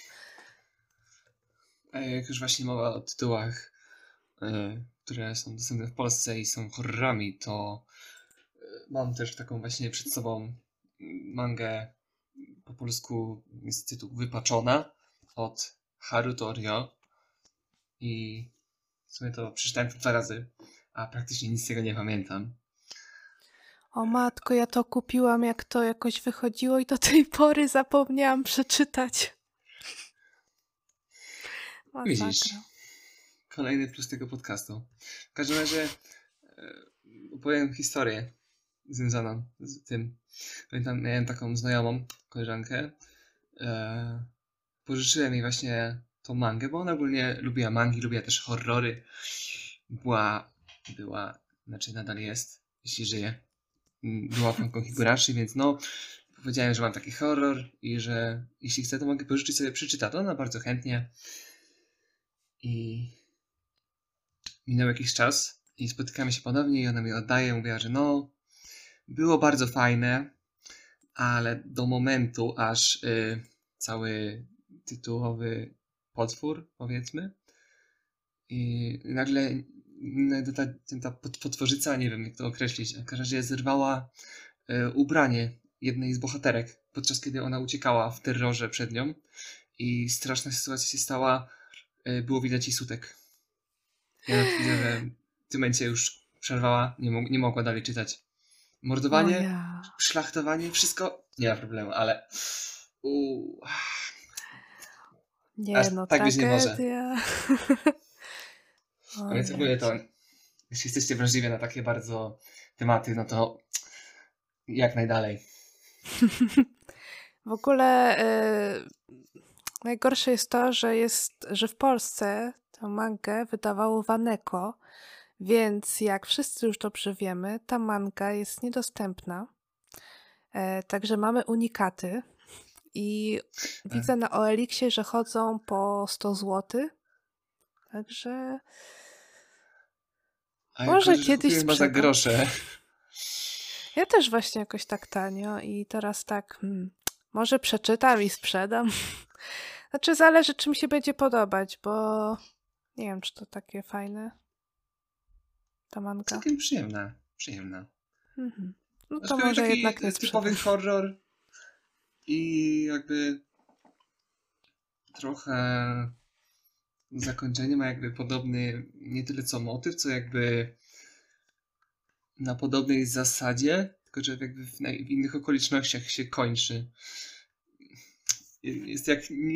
A jak już właśnie mowa o tytułach, które są dostępne w Polsce i są horrorami, to mam też taką właśnie przed sobą mangę, po polsku jest tytuł Wypaczona od Haruto Orio i w sumie to przeczytałem to 2 razy, a praktycznie nic z tego nie pamiętam. O matko, ja to kupiłam, jak to jakoś wychodziło i do tej pory zapomniałam przeczytać. Widzisz, Masakra. kolejny plus tego podcastu. W każdym razie opowiem historię związaną z tym. Pamiętam, miałem taką znajomą, koleżankę. Pożyczyłem jej właśnie tą mangę, bo ona ogólnie lubiła mangi, lubiła też horrory. Znaczy nadal jest, jeśli żyje. Była fanką Higurashi, więc no powiedziałem, że mam taki horror i że jeśli chce, to mogę pożyczyć sobie, przeczyta. To ona bardzo chętnie. I minął jakiś czas i spotykamy się ponownie i ona mi oddaje, mówiła, że no było bardzo fajne, ale do momentu, aż cały tytułowy potwór, powiedzmy, i nagle ta potworzyca, nie wiem jak to określić, w każdym razie zerwała ubranie jednej z bohaterek, podczas kiedy ona uciekała w terrorze przed nią i straszna sytuacja się stała, było widać jej sutek. Ja widzę, że w tym momencie już przerwała, nie mogła dalej czytać. O Mordowanie, ja. szlachtowanie, wszystko, nie ma problemu, ale uuu, Nie, aż no tak być nie może. tragedia. A więc ogólnie to, Ojejcie. jeśli jesteście wrażliwi na takie bardzo tematy, no to jak najdalej. W ogóle najgorsze jest to, że w Polsce tę mangę wydawało Waneko, więc jak wszyscy już dobrze wiemy, ta manga jest niedostępna. Także mamy unikaty i Tak. widzę na OLX-ie, że chodzą po 100 zł. Także A jak może chodzi, że kiedyś kupiłem chyba za sprzedam. grosze. Ja też właśnie jakoś tak tanio i teraz tak, może przeczytam i sprzedam. Znaczy zależy, czy mi się będzie podobać, bo nie wiem, czy to takie fajne, ta manga. Całkiem przyjemna. Mhm. No to Znaczy, może taki jednak nie typowy sprzedam. horror i jakby trochę zakończenie ma jakby podobny, nie tyle co motyw, co jakby na podobnej zasadzie, tylko że jakby w innych okolicznościach się kończy. Jest jak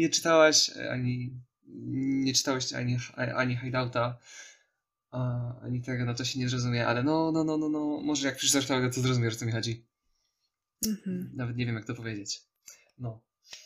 nie czytałeś ani Hideouta, ani tego, no to się nie zrozumie, ale no, może jak przeczytasz to zrozumiesz, o co mi chodzi. Mhm. Nawet nie wiem, jak to powiedzieć. No.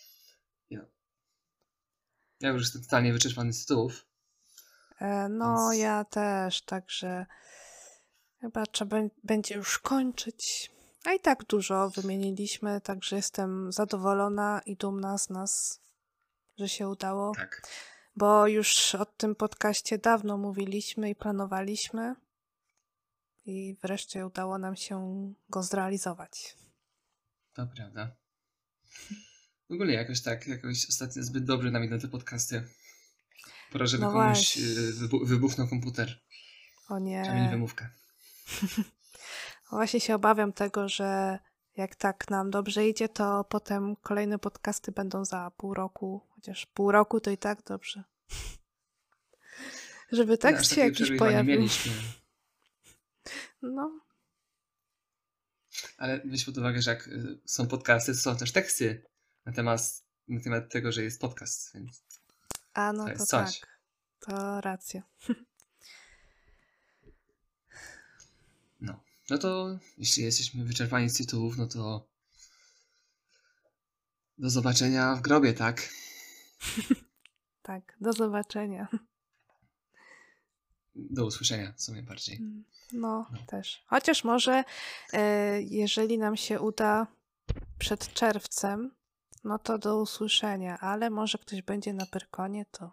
Ja już jestem totalnie wyczerpany z tytułów, No więc ja też, także chyba trzeba będzie już kończyć. A i tak dużo wymieniliśmy, także jestem zadowolona i dumna z nas, że się udało, tak. bo już o tym podcaście dawno mówiliśmy i planowaliśmy i wreszcie udało nam się go zrealizować. To prawda. W ogóle jakoś ostatnio zbyt dobrze nam idą te podcasty. Pora, żeby No komuś właśnie, wybuchnął komputer. o Trzeba mieć nie. wymówkę. Właśnie się obawiam tego, że jak tak nam dobrze idzie, to potem kolejne podcasty będą za pół roku, chociaż pół roku to i tak dobrze. Żeby No, aż tekst się takiej jakiś przerwy chyba nie pojawił. mieliśmy. No, Ale weź pod uwagę, że jak są podcasty, to są też teksty na temat tego, że jest podcast, więc a no to to jest coś. tak, to racja. No. No to jeśli jesteśmy wyczerpani z tytułów, no to do zobaczenia w grobie, tak? Tak, do zobaczenia. Do usłyszenia w sumie bardziej. No, No. też. Chociaż może, jeżeli nam się uda przed czerwcem, no to do usłyszenia, ale może ktoś będzie na Pyrkonie, to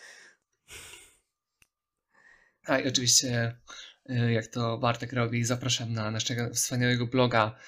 A i oczywiście, jak to Bartek robi, zapraszam na naszego wspaniałego bloga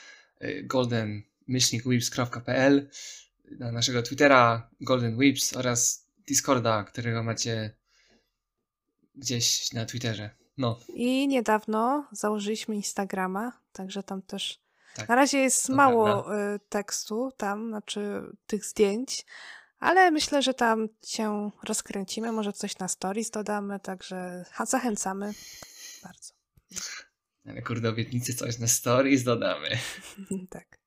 golden-whips.pl, na naszego Twittera goldenwhips oraz Discorda, którego macie gdzieś na Twitterze. No, I niedawno założyliśmy Instagrama, także tam też tak, na razie jest to mało prawda. tekstu tam, znaczy tych zdjęć, ale myślę, że tam się rozkręcimy, może coś na stories dodamy, także zachęcamy bardzo. Ale kurde, obietnicy coś na stories dodamy. Tak.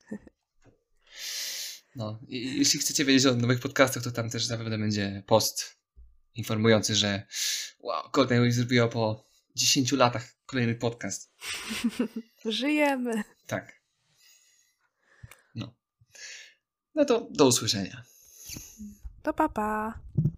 No, i jeśli chcecie wiedzieć o nowych podcastach, to tam też zapewne będzie post informujący, że wow, Golden Week zrobiło po 10 latach kolejny podcast. Żyjemy. Tak. No. No to do usłyszenia. To pa pa.